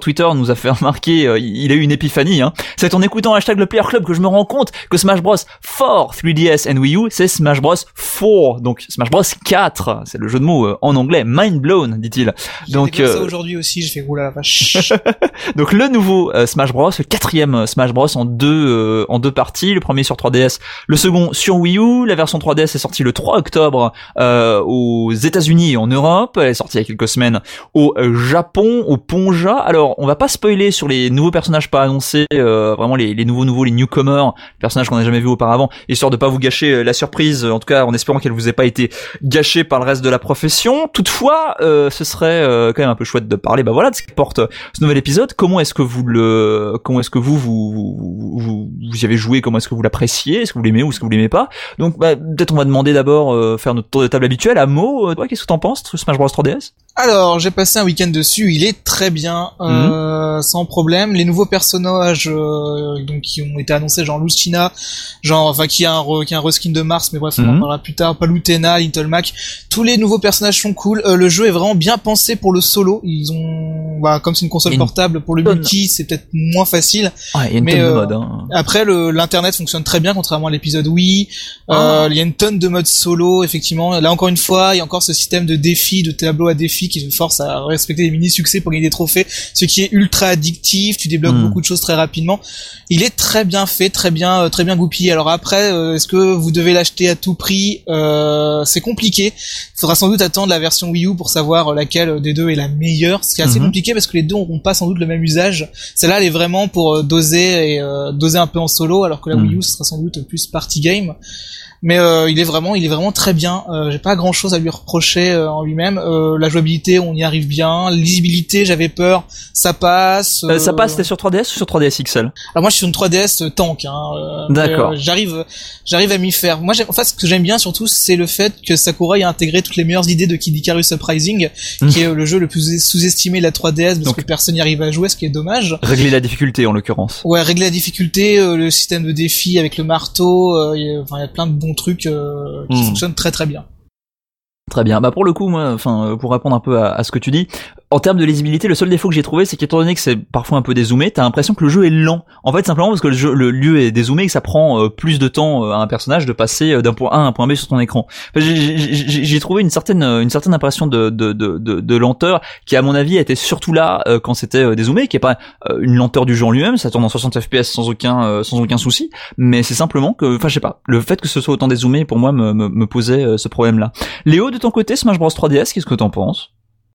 nous a fait remarquer, euh, il a eu une épiphanie. Hein. C'est en écoutant hashtag le Player Club que je me rends compte que Smash Bros for trois D S and Wii U, c'est Smash Bros four, donc Smash Bros quatre. C'est le jeu de mots euh, en anglais. Mind blown, dit-il. J'ai Donc euh... ça euh... aujourd'hui aussi, je fais oula la vache. donc le nouveau euh, Smash Bros, le quatrième Smash Bros en deux euh, en deux parties. Le premier sur trois D S, le second sur Wii U. La version trois D S est sortie le trois octobre euh, aux États-Unis et en Europe. Elle est sortie il y a quelques semaines au Japon, au Ponja. Alors, on va pas spoiler sur les nouveaux personnages pas annoncés, euh, vraiment les, les nouveaux nouveaux, les newcomers, les personnages qu'on n'a jamais vus auparavant, histoire de pas vous gâcher la surprise, en tout cas en espérant qu'elle vous ait pas été gâchée par le reste de la profession. Toutefois, euh, ce serait euh, quand même un peu chouette de parler, bah voilà, de ce qui porte ce nouvel épisode. Comment est-ce que vous le, comment est-ce que vous vous vous, vous, vous y avez joué, comment est-ce que vous l'appréciez, est-ce que vous l'aimez ou est-ce que vous l'aimez pas? Donc, bah, peut-être on va demander d'abord euh, faire notre tour de table habituel. Amo, euh, toi, qu'est-ce que t'en penses de Smash Bros trois D S? Alors, j'ai passé un week-end dessus, il est très bien, euh, mmh. sans problème. Les nouveaux personnages euh, donc qui ont été annoncés, genre Lucina, genre enfin qui a un re, qui a un reskin de Mars, mais bref, on mmh. en parlera plus tard. Palutena, Little Mac, tous les nouveaux personnages sont cool. Euh, le jeu est vraiment bien pensé pour le solo. Ils ont, bah, comme c'est une console une portable, pour le tonne. multi, c'est peut-être moins facile. Ouais, il y a une mais tonne euh, de modes. Hein. Après, le, l'internet fonctionne très bien, contrairement à l'épisode Wii. Euh, oh. Il y a une tonne de modes solo, effectivement. Là encore une fois, il y a encore ce système de défis, de tableau à défis qui force à respecter des mini-succès pour gagner des trophées, ce qui est ultra addictif, tu débloques mmh. beaucoup de choses très rapidement. Il est très bien fait, très bien très bien goupillé. Alors après, euh, est-ce que vous devez l'acheter à tout prix? euh, C'est compliqué. Il faudra sans doute attendre la version Wii U pour savoir laquelle des deux est la meilleure, ce qui est assez mmh. compliqué parce que les deux n'auront pas sans doute le même usage. Celle-là, elle est vraiment pour doser et euh, doser un peu en solo, alors que la mmh. Wii U, ce sera sans doute plus party game. Mais euh, il est vraiment, il est vraiment très bien. Euh, j'ai pas grand chose à lui reprocher euh, en lui-même. Euh, la jouabilité, on y arrive bien. Lisibilité, j'avais peur, ça passe. Euh... Euh, ça passe. C'était sur trois D S ou sur trois D S X L? Alors moi, je suis sur une trois D S tank. Hein, euh, D'accord. Euh, j'arrive, j'arrive à m'y faire. Moi, j'aime, en fait, ce que j'aime bien surtout, c'est le fait que Sakurai a intégré toutes les meilleures idées de Kid Icarus Uprising, mmh. qui est le jeu le plus sous-estimé de la trois D S, parce Donc, que personne n'y arrive à jouer, ce qui est dommage. Régler la difficulté en l'occurrence. Ouais, régler la difficulté, euh, le système de défi avec le marteau. Euh, y a, enfin, il y a plein de bons trucs euh, qui mmh. fonctionnent très très bien. Très bien. Bah pour le coup, moi, enfin, pour répondre un peu à, à ce que tu dis, en termes de lisibilité, le seul défaut que j'ai trouvé, c'est qu'étant donné que c'est parfois un peu dézoomé, t'as l'impression que le jeu est lent. En fait, simplement parce que le, jeu, le lieu est dézoomé et que ça prend euh, plus de temps euh, à un personnage de passer euh, d'un point A à un point B sur ton écran. Enfin, j'ai, j'ai, j'ai trouvé une certaine, une certaine impression de, de, de, de, de lenteur qui, à mon avis, était surtout là euh, quand c'était euh, dézoomé, qui est pas euh, une lenteur du jeu en lui-même. Ça tourne en soixante F P S sans aucun, euh, sans aucun souci. Mais c'est simplement que, enfin, je sais pas, le fait que ce soit autant dézoomé pour moi me, me, me posait euh, ce problème-là. Léo, de ton côté, Smash Bros trois D S, qu'est-ce que t'en penses?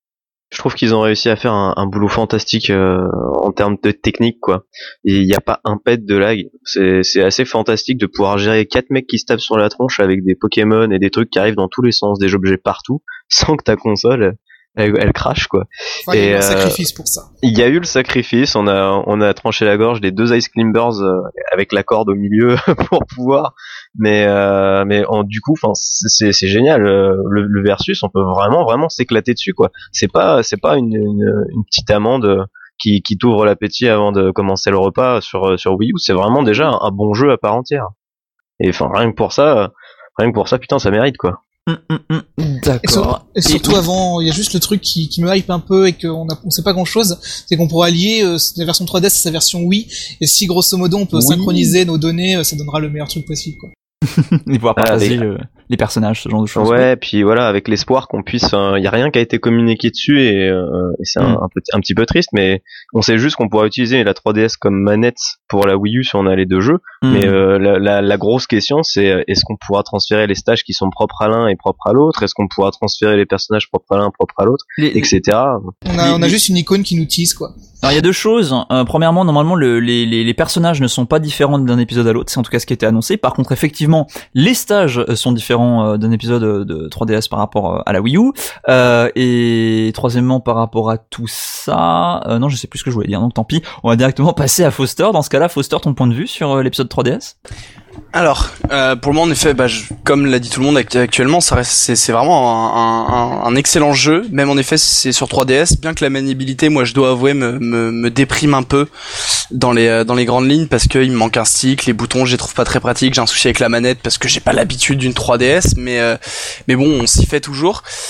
Je trouve qu'ils ont réussi à faire un, un boulot fantastique euh, en termes de technique, quoi. Et il n'y a pas un pet de lag. C'est, c'est assez fantastique de pouvoir gérer quatre mecs qui se tapent sur la tronche avec des Pokémon et des trucs qui arrivent dans tous les sens, des objets partout, sans que ta console elle, elle crache, quoi. Enfin, et il y a eu euh, un sacrifice pour ça. Il y a eu le sacrifice. On a on a tranché la gorge des deux Ice Climbers euh, avec la corde au milieu pour pouvoir. Mais euh, mais en, du coup, enfin c'est c'est génial. Le, le versus, on peut vraiment vraiment s'éclater dessus, quoi. C'est pas c'est pas une, une une petite amende qui qui t'ouvre l'appétit avant de commencer le repas sur sur Wii U. C'est vraiment déjà un, un bon jeu à part entière. Et enfin rien que pour ça, rien que pour ça, putain, ça mérite, quoi. Mmh, mmh, mmh. D'accord. Et, sur, et surtout et, avant, il y a juste le truc qui, qui me hype un peu et qu'on a, on sait pas grand chose, c'est qu'on pourra lier euh, la version trois D S à sa version Wii, et si grosso modo on peut oui. synchroniser nos données, euh, ça donnera le meilleur truc possible, quoi. Et pouvoir partager ah, le, les personnages, ce genre de choses. Ouais, puis voilà, avec l'espoir qu'on puisse, il euh, y a rien qui a été communiqué dessus et, euh, et c'est mm. un, un, peu, un petit peu triste, mais on sait juste qu'on pourra utiliser la trois D S comme manette pour la Wii U si on a les deux jeux. Mm. Mais euh, la, la, la grosse question, c'est est-ce qu'on pourra transférer les stages qui sont propres à l'un et propres à l'autre? Est-ce qu'on pourra transférer les personnages propres à l'un, propres à l'autre, les, et cetera. On a, on a juste une icône qui nous tease, quoi. Alors il y a deux choses. Euh, premièrement, normalement le, les, les, les personnages ne sont pas différents d'un épisode à l'autre. C'est en tout cas ce qui a été annoncé. Par contre, effectivement, les stages sont différents euh, d'un épisode de trois D S par rapport à la Wii U. Euh, et troisièmement, par rapport à tout ça, euh, non, je sais plus ce que je voulais dire. Donc tant pis. On va directement passer à Foster. Dans ce cas-là, Foster, ton point de vue sur euh, l'épisode trois D S? Alors, euh, pour le moment, en effet, bah, je, comme l'a dit tout le monde actuellement, ça reste, c'est, c'est vraiment un, un, un excellent jeu. Même en effet, c'est sur trois D S, bien que la maniabilité, moi, je dois avouer, me, me, me déprime un peu dans les dans les grandes lignes parce qu'il me manque un stick, les boutons, je les trouve pas très pratiques. J'ai un souci avec la manette parce que j'ai pas l'habitude d'une trois D S, mais euh, mais bon, on s'y fait toujours.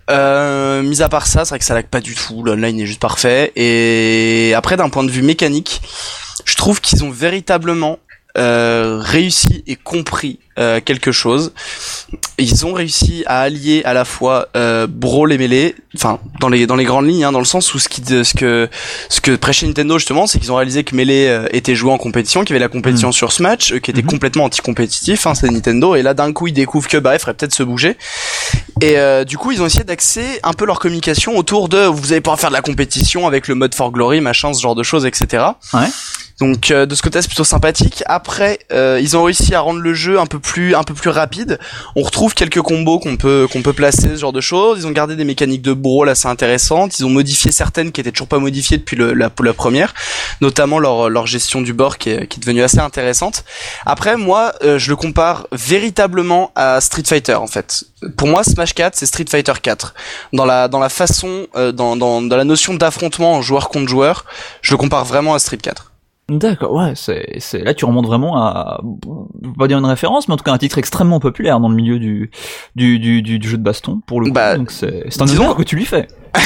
Euh, mis à part ça, c'est vrai que ça lag pas du tout. L'online est juste parfait. Et après, d'un point de vue mécanique, je trouve qu'ils ont véritablement euh, réussi et compris euh, quelque chose. Ils ont réussi à allier à la fois euh, brawl et mêlée, enfin dans les dans les grandes lignes, hein, dans le sens où ce qui ce que ce que prêchait Nintendo justement, c'est qu'ils ont réalisé que mêlée euh, était joué en compétition, qu'il y avait la compétition mmh. sur Smash, euh, qui était mmh. complètement anti-compétitif, hein, c'est Nintendo, et là d'un coup ils découvrent que bah il faudrait peut-être se bouger, et euh, du coup ils ont essayé d'axer un peu leur communication autour de vous allez pouvoir faire de la compétition avec le mode For Glory, machin, ce genre de choses, et cetera. Ouais. Donc euh, de ce côté c'est plutôt sympathique. Après euh, ils ont réussi à rendre le jeu un peu plus un peu plus rapide. On retrouve quelques combos qu'on peut qu'on peut placer, ce genre de choses. Ils ont gardé des mécaniques de brawl assez intéressantes. Ils ont modifié certaines qui étaient toujours pas modifiées depuis le, la la première, notamment leur leur gestion du bord qui est qui est devenue assez intéressante. Après moi euh, je le compare véritablement à Street Fighter en fait. Pour moi Smash quatre c'est Street Fighter quatre dans la dans la façon euh, dans dans dans la notion d'affrontement en joueur contre joueur. Je le compare vraiment à Street quatre. D'accord, ouais, c'est, c'est, là tu remontes vraiment à, je vais pas dire une référence, mais en tout cas un titre extrêmement populaire dans le milieu du, du, du, du, du jeu de baston, pour le coup, bah, donc c'est, c'est un disons... honneur que tu lui fais.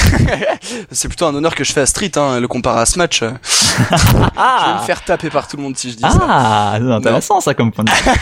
C'est plutôt un honneur que je fais à Street, hein, le comparer à ce match. Ah. Je vais me faire taper par tout le monde si je dis ah, ça. Ah, c'est intéressant non. ça comme point de vue.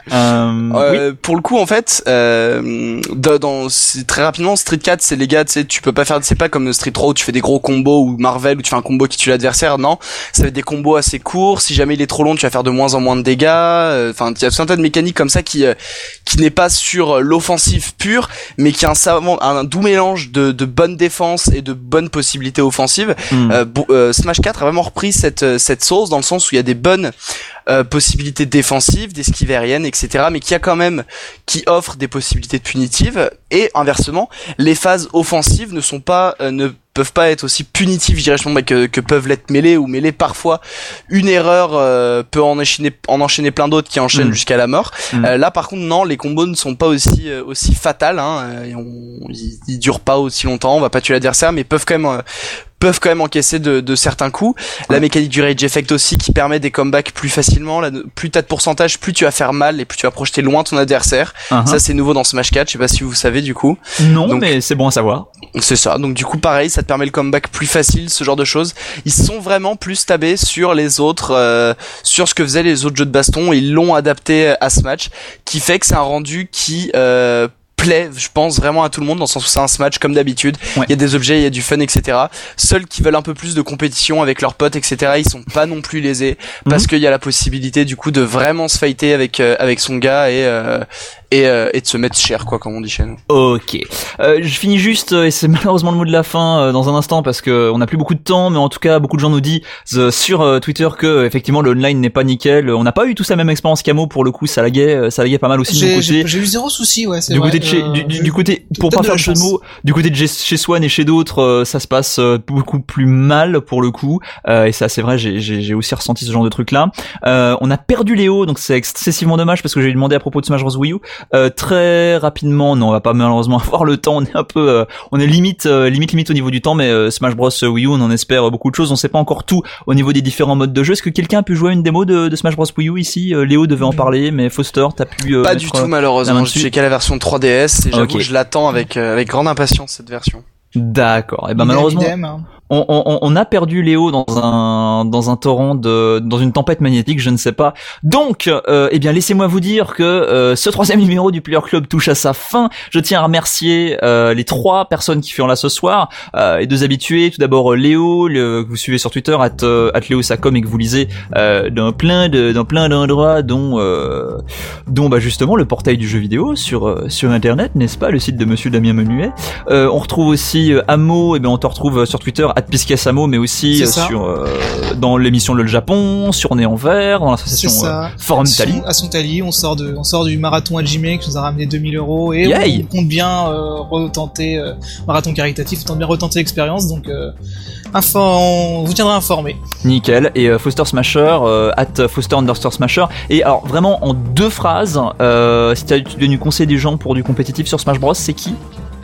euh, euh, oui. Pour le coup, en fait, euh, dans, dans c'est très rapidement, Street quatre, c'est les gars, tu sais, tu peux pas faire, c'est pas comme Street trois où tu fais des gros combos ou Marvel où tu fais un combo qui tue l'adversaire. Non, ça va être des combos assez courts. Si jamais il est trop long, tu vas faire de moins en moins de dégâts. Enfin, il y a tout un tas de mécaniques comme ça qui, euh, qui n'est pas sur l'offensive pure, mais qui a un savant, un doux mélange de, de bonne défense et de bonnes possibilités offensives. Mmh. Euh, euh, Smash quatre a vraiment repris cette cette sauce dans le sens où il y a des bonnes euh, possibilités défensives, d'esquive aérienne, et cetera, mais qui a quand même qui offre des possibilités punitives, et inversement, les phases offensives ne sont pas euh, ne peuvent pas être aussi punitives, je dirais, que, que peuvent l'être mêlée, ou mêlée parfois une erreur euh, peut en enchaîner en enchaîner plein d'autres qui enchaînent mmh. jusqu'à la mort. Mmh. Euh, là par contre non, les combos ne sont pas aussi euh, aussi fatales, hein, et on, ils, ils durent pas aussi longtemps, on va pas tuer l'adversaire, mais peuvent quand même euh, peuvent quand même encaisser de, de certains coups. Ouais. La mécanique du rage effect aussi qui permet des comebacks plus facilement. Là, plus t'as de pourcentage, plus tu vas faire mal et plus tu vas projeter loin ton adversaire. Uh-huh. Ça c'est nouveau dans Smash quatre, je sais pas si vous savez du coup. Non, donc, mais c'est bon à savoir. C'est ça. Donc du coup pareil, ça te permet le comeback plus facile, ce genre de choses. Ils sont vraiment plus tabés sur les autres, euh, sur ce que faisaient les autres jeux de baston. Ils l'ont adapté à ce match, qui fait que c'est un rendu qui euh, plaît, je pense, vraiment à tout le monde, dans le sens où c'est un Smash comme d'habitude. Ouais. Il y a des objets, il y a du fun, et cetera. Seuls qui veulent un peu plus de compétition avec leurs potes, et cetera, ils sont pas non plus lésés, mm-hmm. parce qu'il y a la possibilité du coup de vraiment se fighter avec euh, avec son gars et euh, et euh, et de se mettre cher, quoi, comme on dit chez nous. Ok. Euh, je finis juste, et c'est malheureusement le mot de la fin euh, dans un instant, parce que on n'a plus beaucoup de temps, mais en tout cas beaucoup de gens nous disent euh, sur euh, Twitter que effectivement le online n'est pas nickel. On n'a pas eu tous la même expérience qu'Amo, pour le coup, ça laguait, ça laguait pas mal aussi de j'ai, mon côté. J'ai, j'ai eu zéro souci, ouais. C'est du vrai. côté de chez, euh, du, du, du côté, pour pas faire de jeu de mots, du côté de chez Swan et chez d'autres, euh, ça se passe euh, beaucoup plus mal pour le coup. Euh, et ça, c'est vrai, j'ai, j'ai, j'ai aussi ressenti ce genre de truc là. Euh, on a perdu Léo, donc c'est excessivement dommage parce que j'ai demandé à propos de Smash Bros Wii U. Euh, très rapidement, non, on va pas malheureusement avoir le temps. On est un peu, euh, on est limite, euh, limite, limite au niveau du temps, mais euh, Smash Bros Wii U, on en espère beaucoup de choses. On sait pas encore tout au niveau des différents modes de jeu. Est-ce que quelqu'un a pu jouer une démo de, de Smash Bros Wii U ici? euh, Léo devait en parler, mais Foster, t'as pu euh, pas du tout malheureusement. Je sais qu'à la version trois D S et j'avoue okay. que je l'attends avec euh, avec grande impatience cette version. D'accord. Et ben malheureusement. On, on, on a perdu Léo dans un dans un torrent de dans une tempête magnétique, je ne sais pas. Donc, euh, eh bien, laissez-moi vous dire que euh, ce troisième numéro du Player Club touche à sa fin. Je tiens à remercier euh, les trois personnes qui furent là ce soir, euh, les deux habitués. Tout d'abord Léo, le, que vous suivez sur Twitter, at, euh, at LéoSacom, et que vous lisez euh, dans plein de dans plein d'endroits, dont euh, dont bah justement le portail du jeu vidéo sur euh, sur internet, n'est-ce pas, le site de Monsieur Damien Menuet. Euh, on retrouve aussi euh, Amo, et ben on te retrouve sur Twitter at Piscasamo, mais aussi euh, sur euh, dans l'émission Le Japon, sur Néant Vert, dans l'association euh, Forum Tali. À son Tali, on sort de on sort du marathon Hajime qui nous a ramené deux mille euros, et Yay. on compte bien euh, retenter euh, marathon caritatif, on tente bien retenter l'expérience, donc euh, info, on vous tiendra informé. Nickel. Et euh, Foster Smasher, euh, at Foster underscore Smasher. Et alors vraiment en deux phrases, euh, si tu as, tu dois nous conseiller des gens pour du compétitif sur Smash Bros, c'est qui?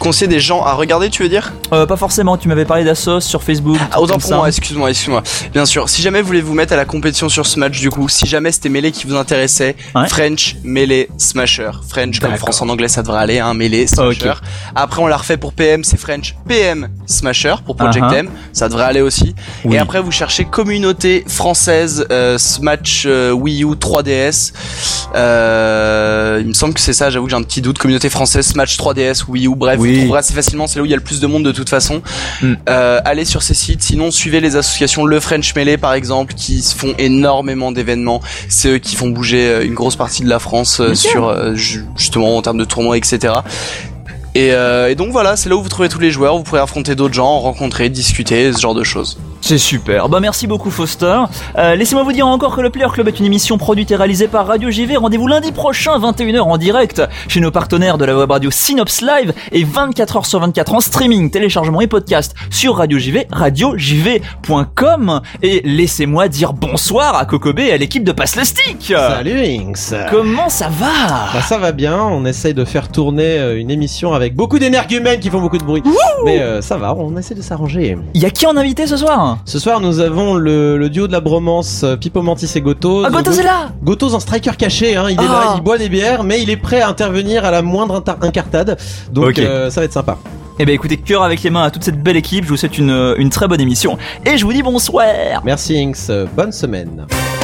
conseiller des gens à regarder, tu veux dire? Euh, pas forcément, tu m'avais parlé d'Assos sur Facebook. Ah, autant comme pour ça. moi, excuse-moi, excuse-moi. Bien sûr, si jamais vous voulez vous mettre à la compétition sur ce match, du coup, si jamais c'était Melee qui vous intéressait, Ouais. French, Melee, Smasher. French comme D'accord. France en anglais, ça devrait aller, hein, Melee, Smasher. Ok. Après, on l'a refait pour P M, c'est French, P M, Smasher pour Project Uh-huh. M, ça devrait aller aussi. Oui. Et après, vous cherchez communauté française, euh, Smash euh, Wii U trois D S. Euh, il me semble que c'est ça, j'avoue que j'ai un petit doute. Communauté française, Smash trois D S, Wii U, bref, Oui. vous trouverez assez facilement, c'est là où il y a le plus de monde de toute façon. Mm. Euh, allez sur ces sites, sinon suivez les associations Le French Melee par exemple, qui font énormément d'événements. C'est eux qui font bouger euh, une grosse partie de la France euh, sur euh, ju- justement en termes de tournois, et cetera. Et, euh, et donc voilà, c'est là où vous trouvez tous les joueurs, vous pourrez affronter d'autres gens, rencontrer, discuter, ce genre de choses. C'est super. Bah merci beaucoup Foster. Euh, laissez-moi vous dire encore que le Player Club est une émission produite et réalisée par Radio J V. Rendez-vous lundi prochain vingt et une heures en direct chez nos partenaires de la web radio Synops Live et vingt-quatre heures sur vingt-quatre en streaming, téléchargement et podcast sur Radio J V, radio j v point com. Et laissez-moi dire bonsoir à Kokobé et à l'équipe de Passe le Stick. Salut Inks. Comment ça va? Bah ça va bien, on essaye de faire tourner euh, une émission avec beaucoup d'énergumènes qui font beaucoup de bruit. Mais euh, ça va, on essaie de s'arranger. Y a qui en invité ce soir? Ce soir nous avons le, le duo de la bromance euh, Pipo Mantis et Gotos. Ah, Gotos est là. Gotos en striker caché, hein, il est Ah. là, il boit des bières, mais il est prêt à intervenir à la moindre inter- incartade. Donc Ok. euh, ça va être sympa. Eh ben écoutez, cœur avec les mains à toute cette belle équipe, je vous souhaite une, une très bonne émission et je vous dis bonsoir. Merci Inks, euh, bonne semaine.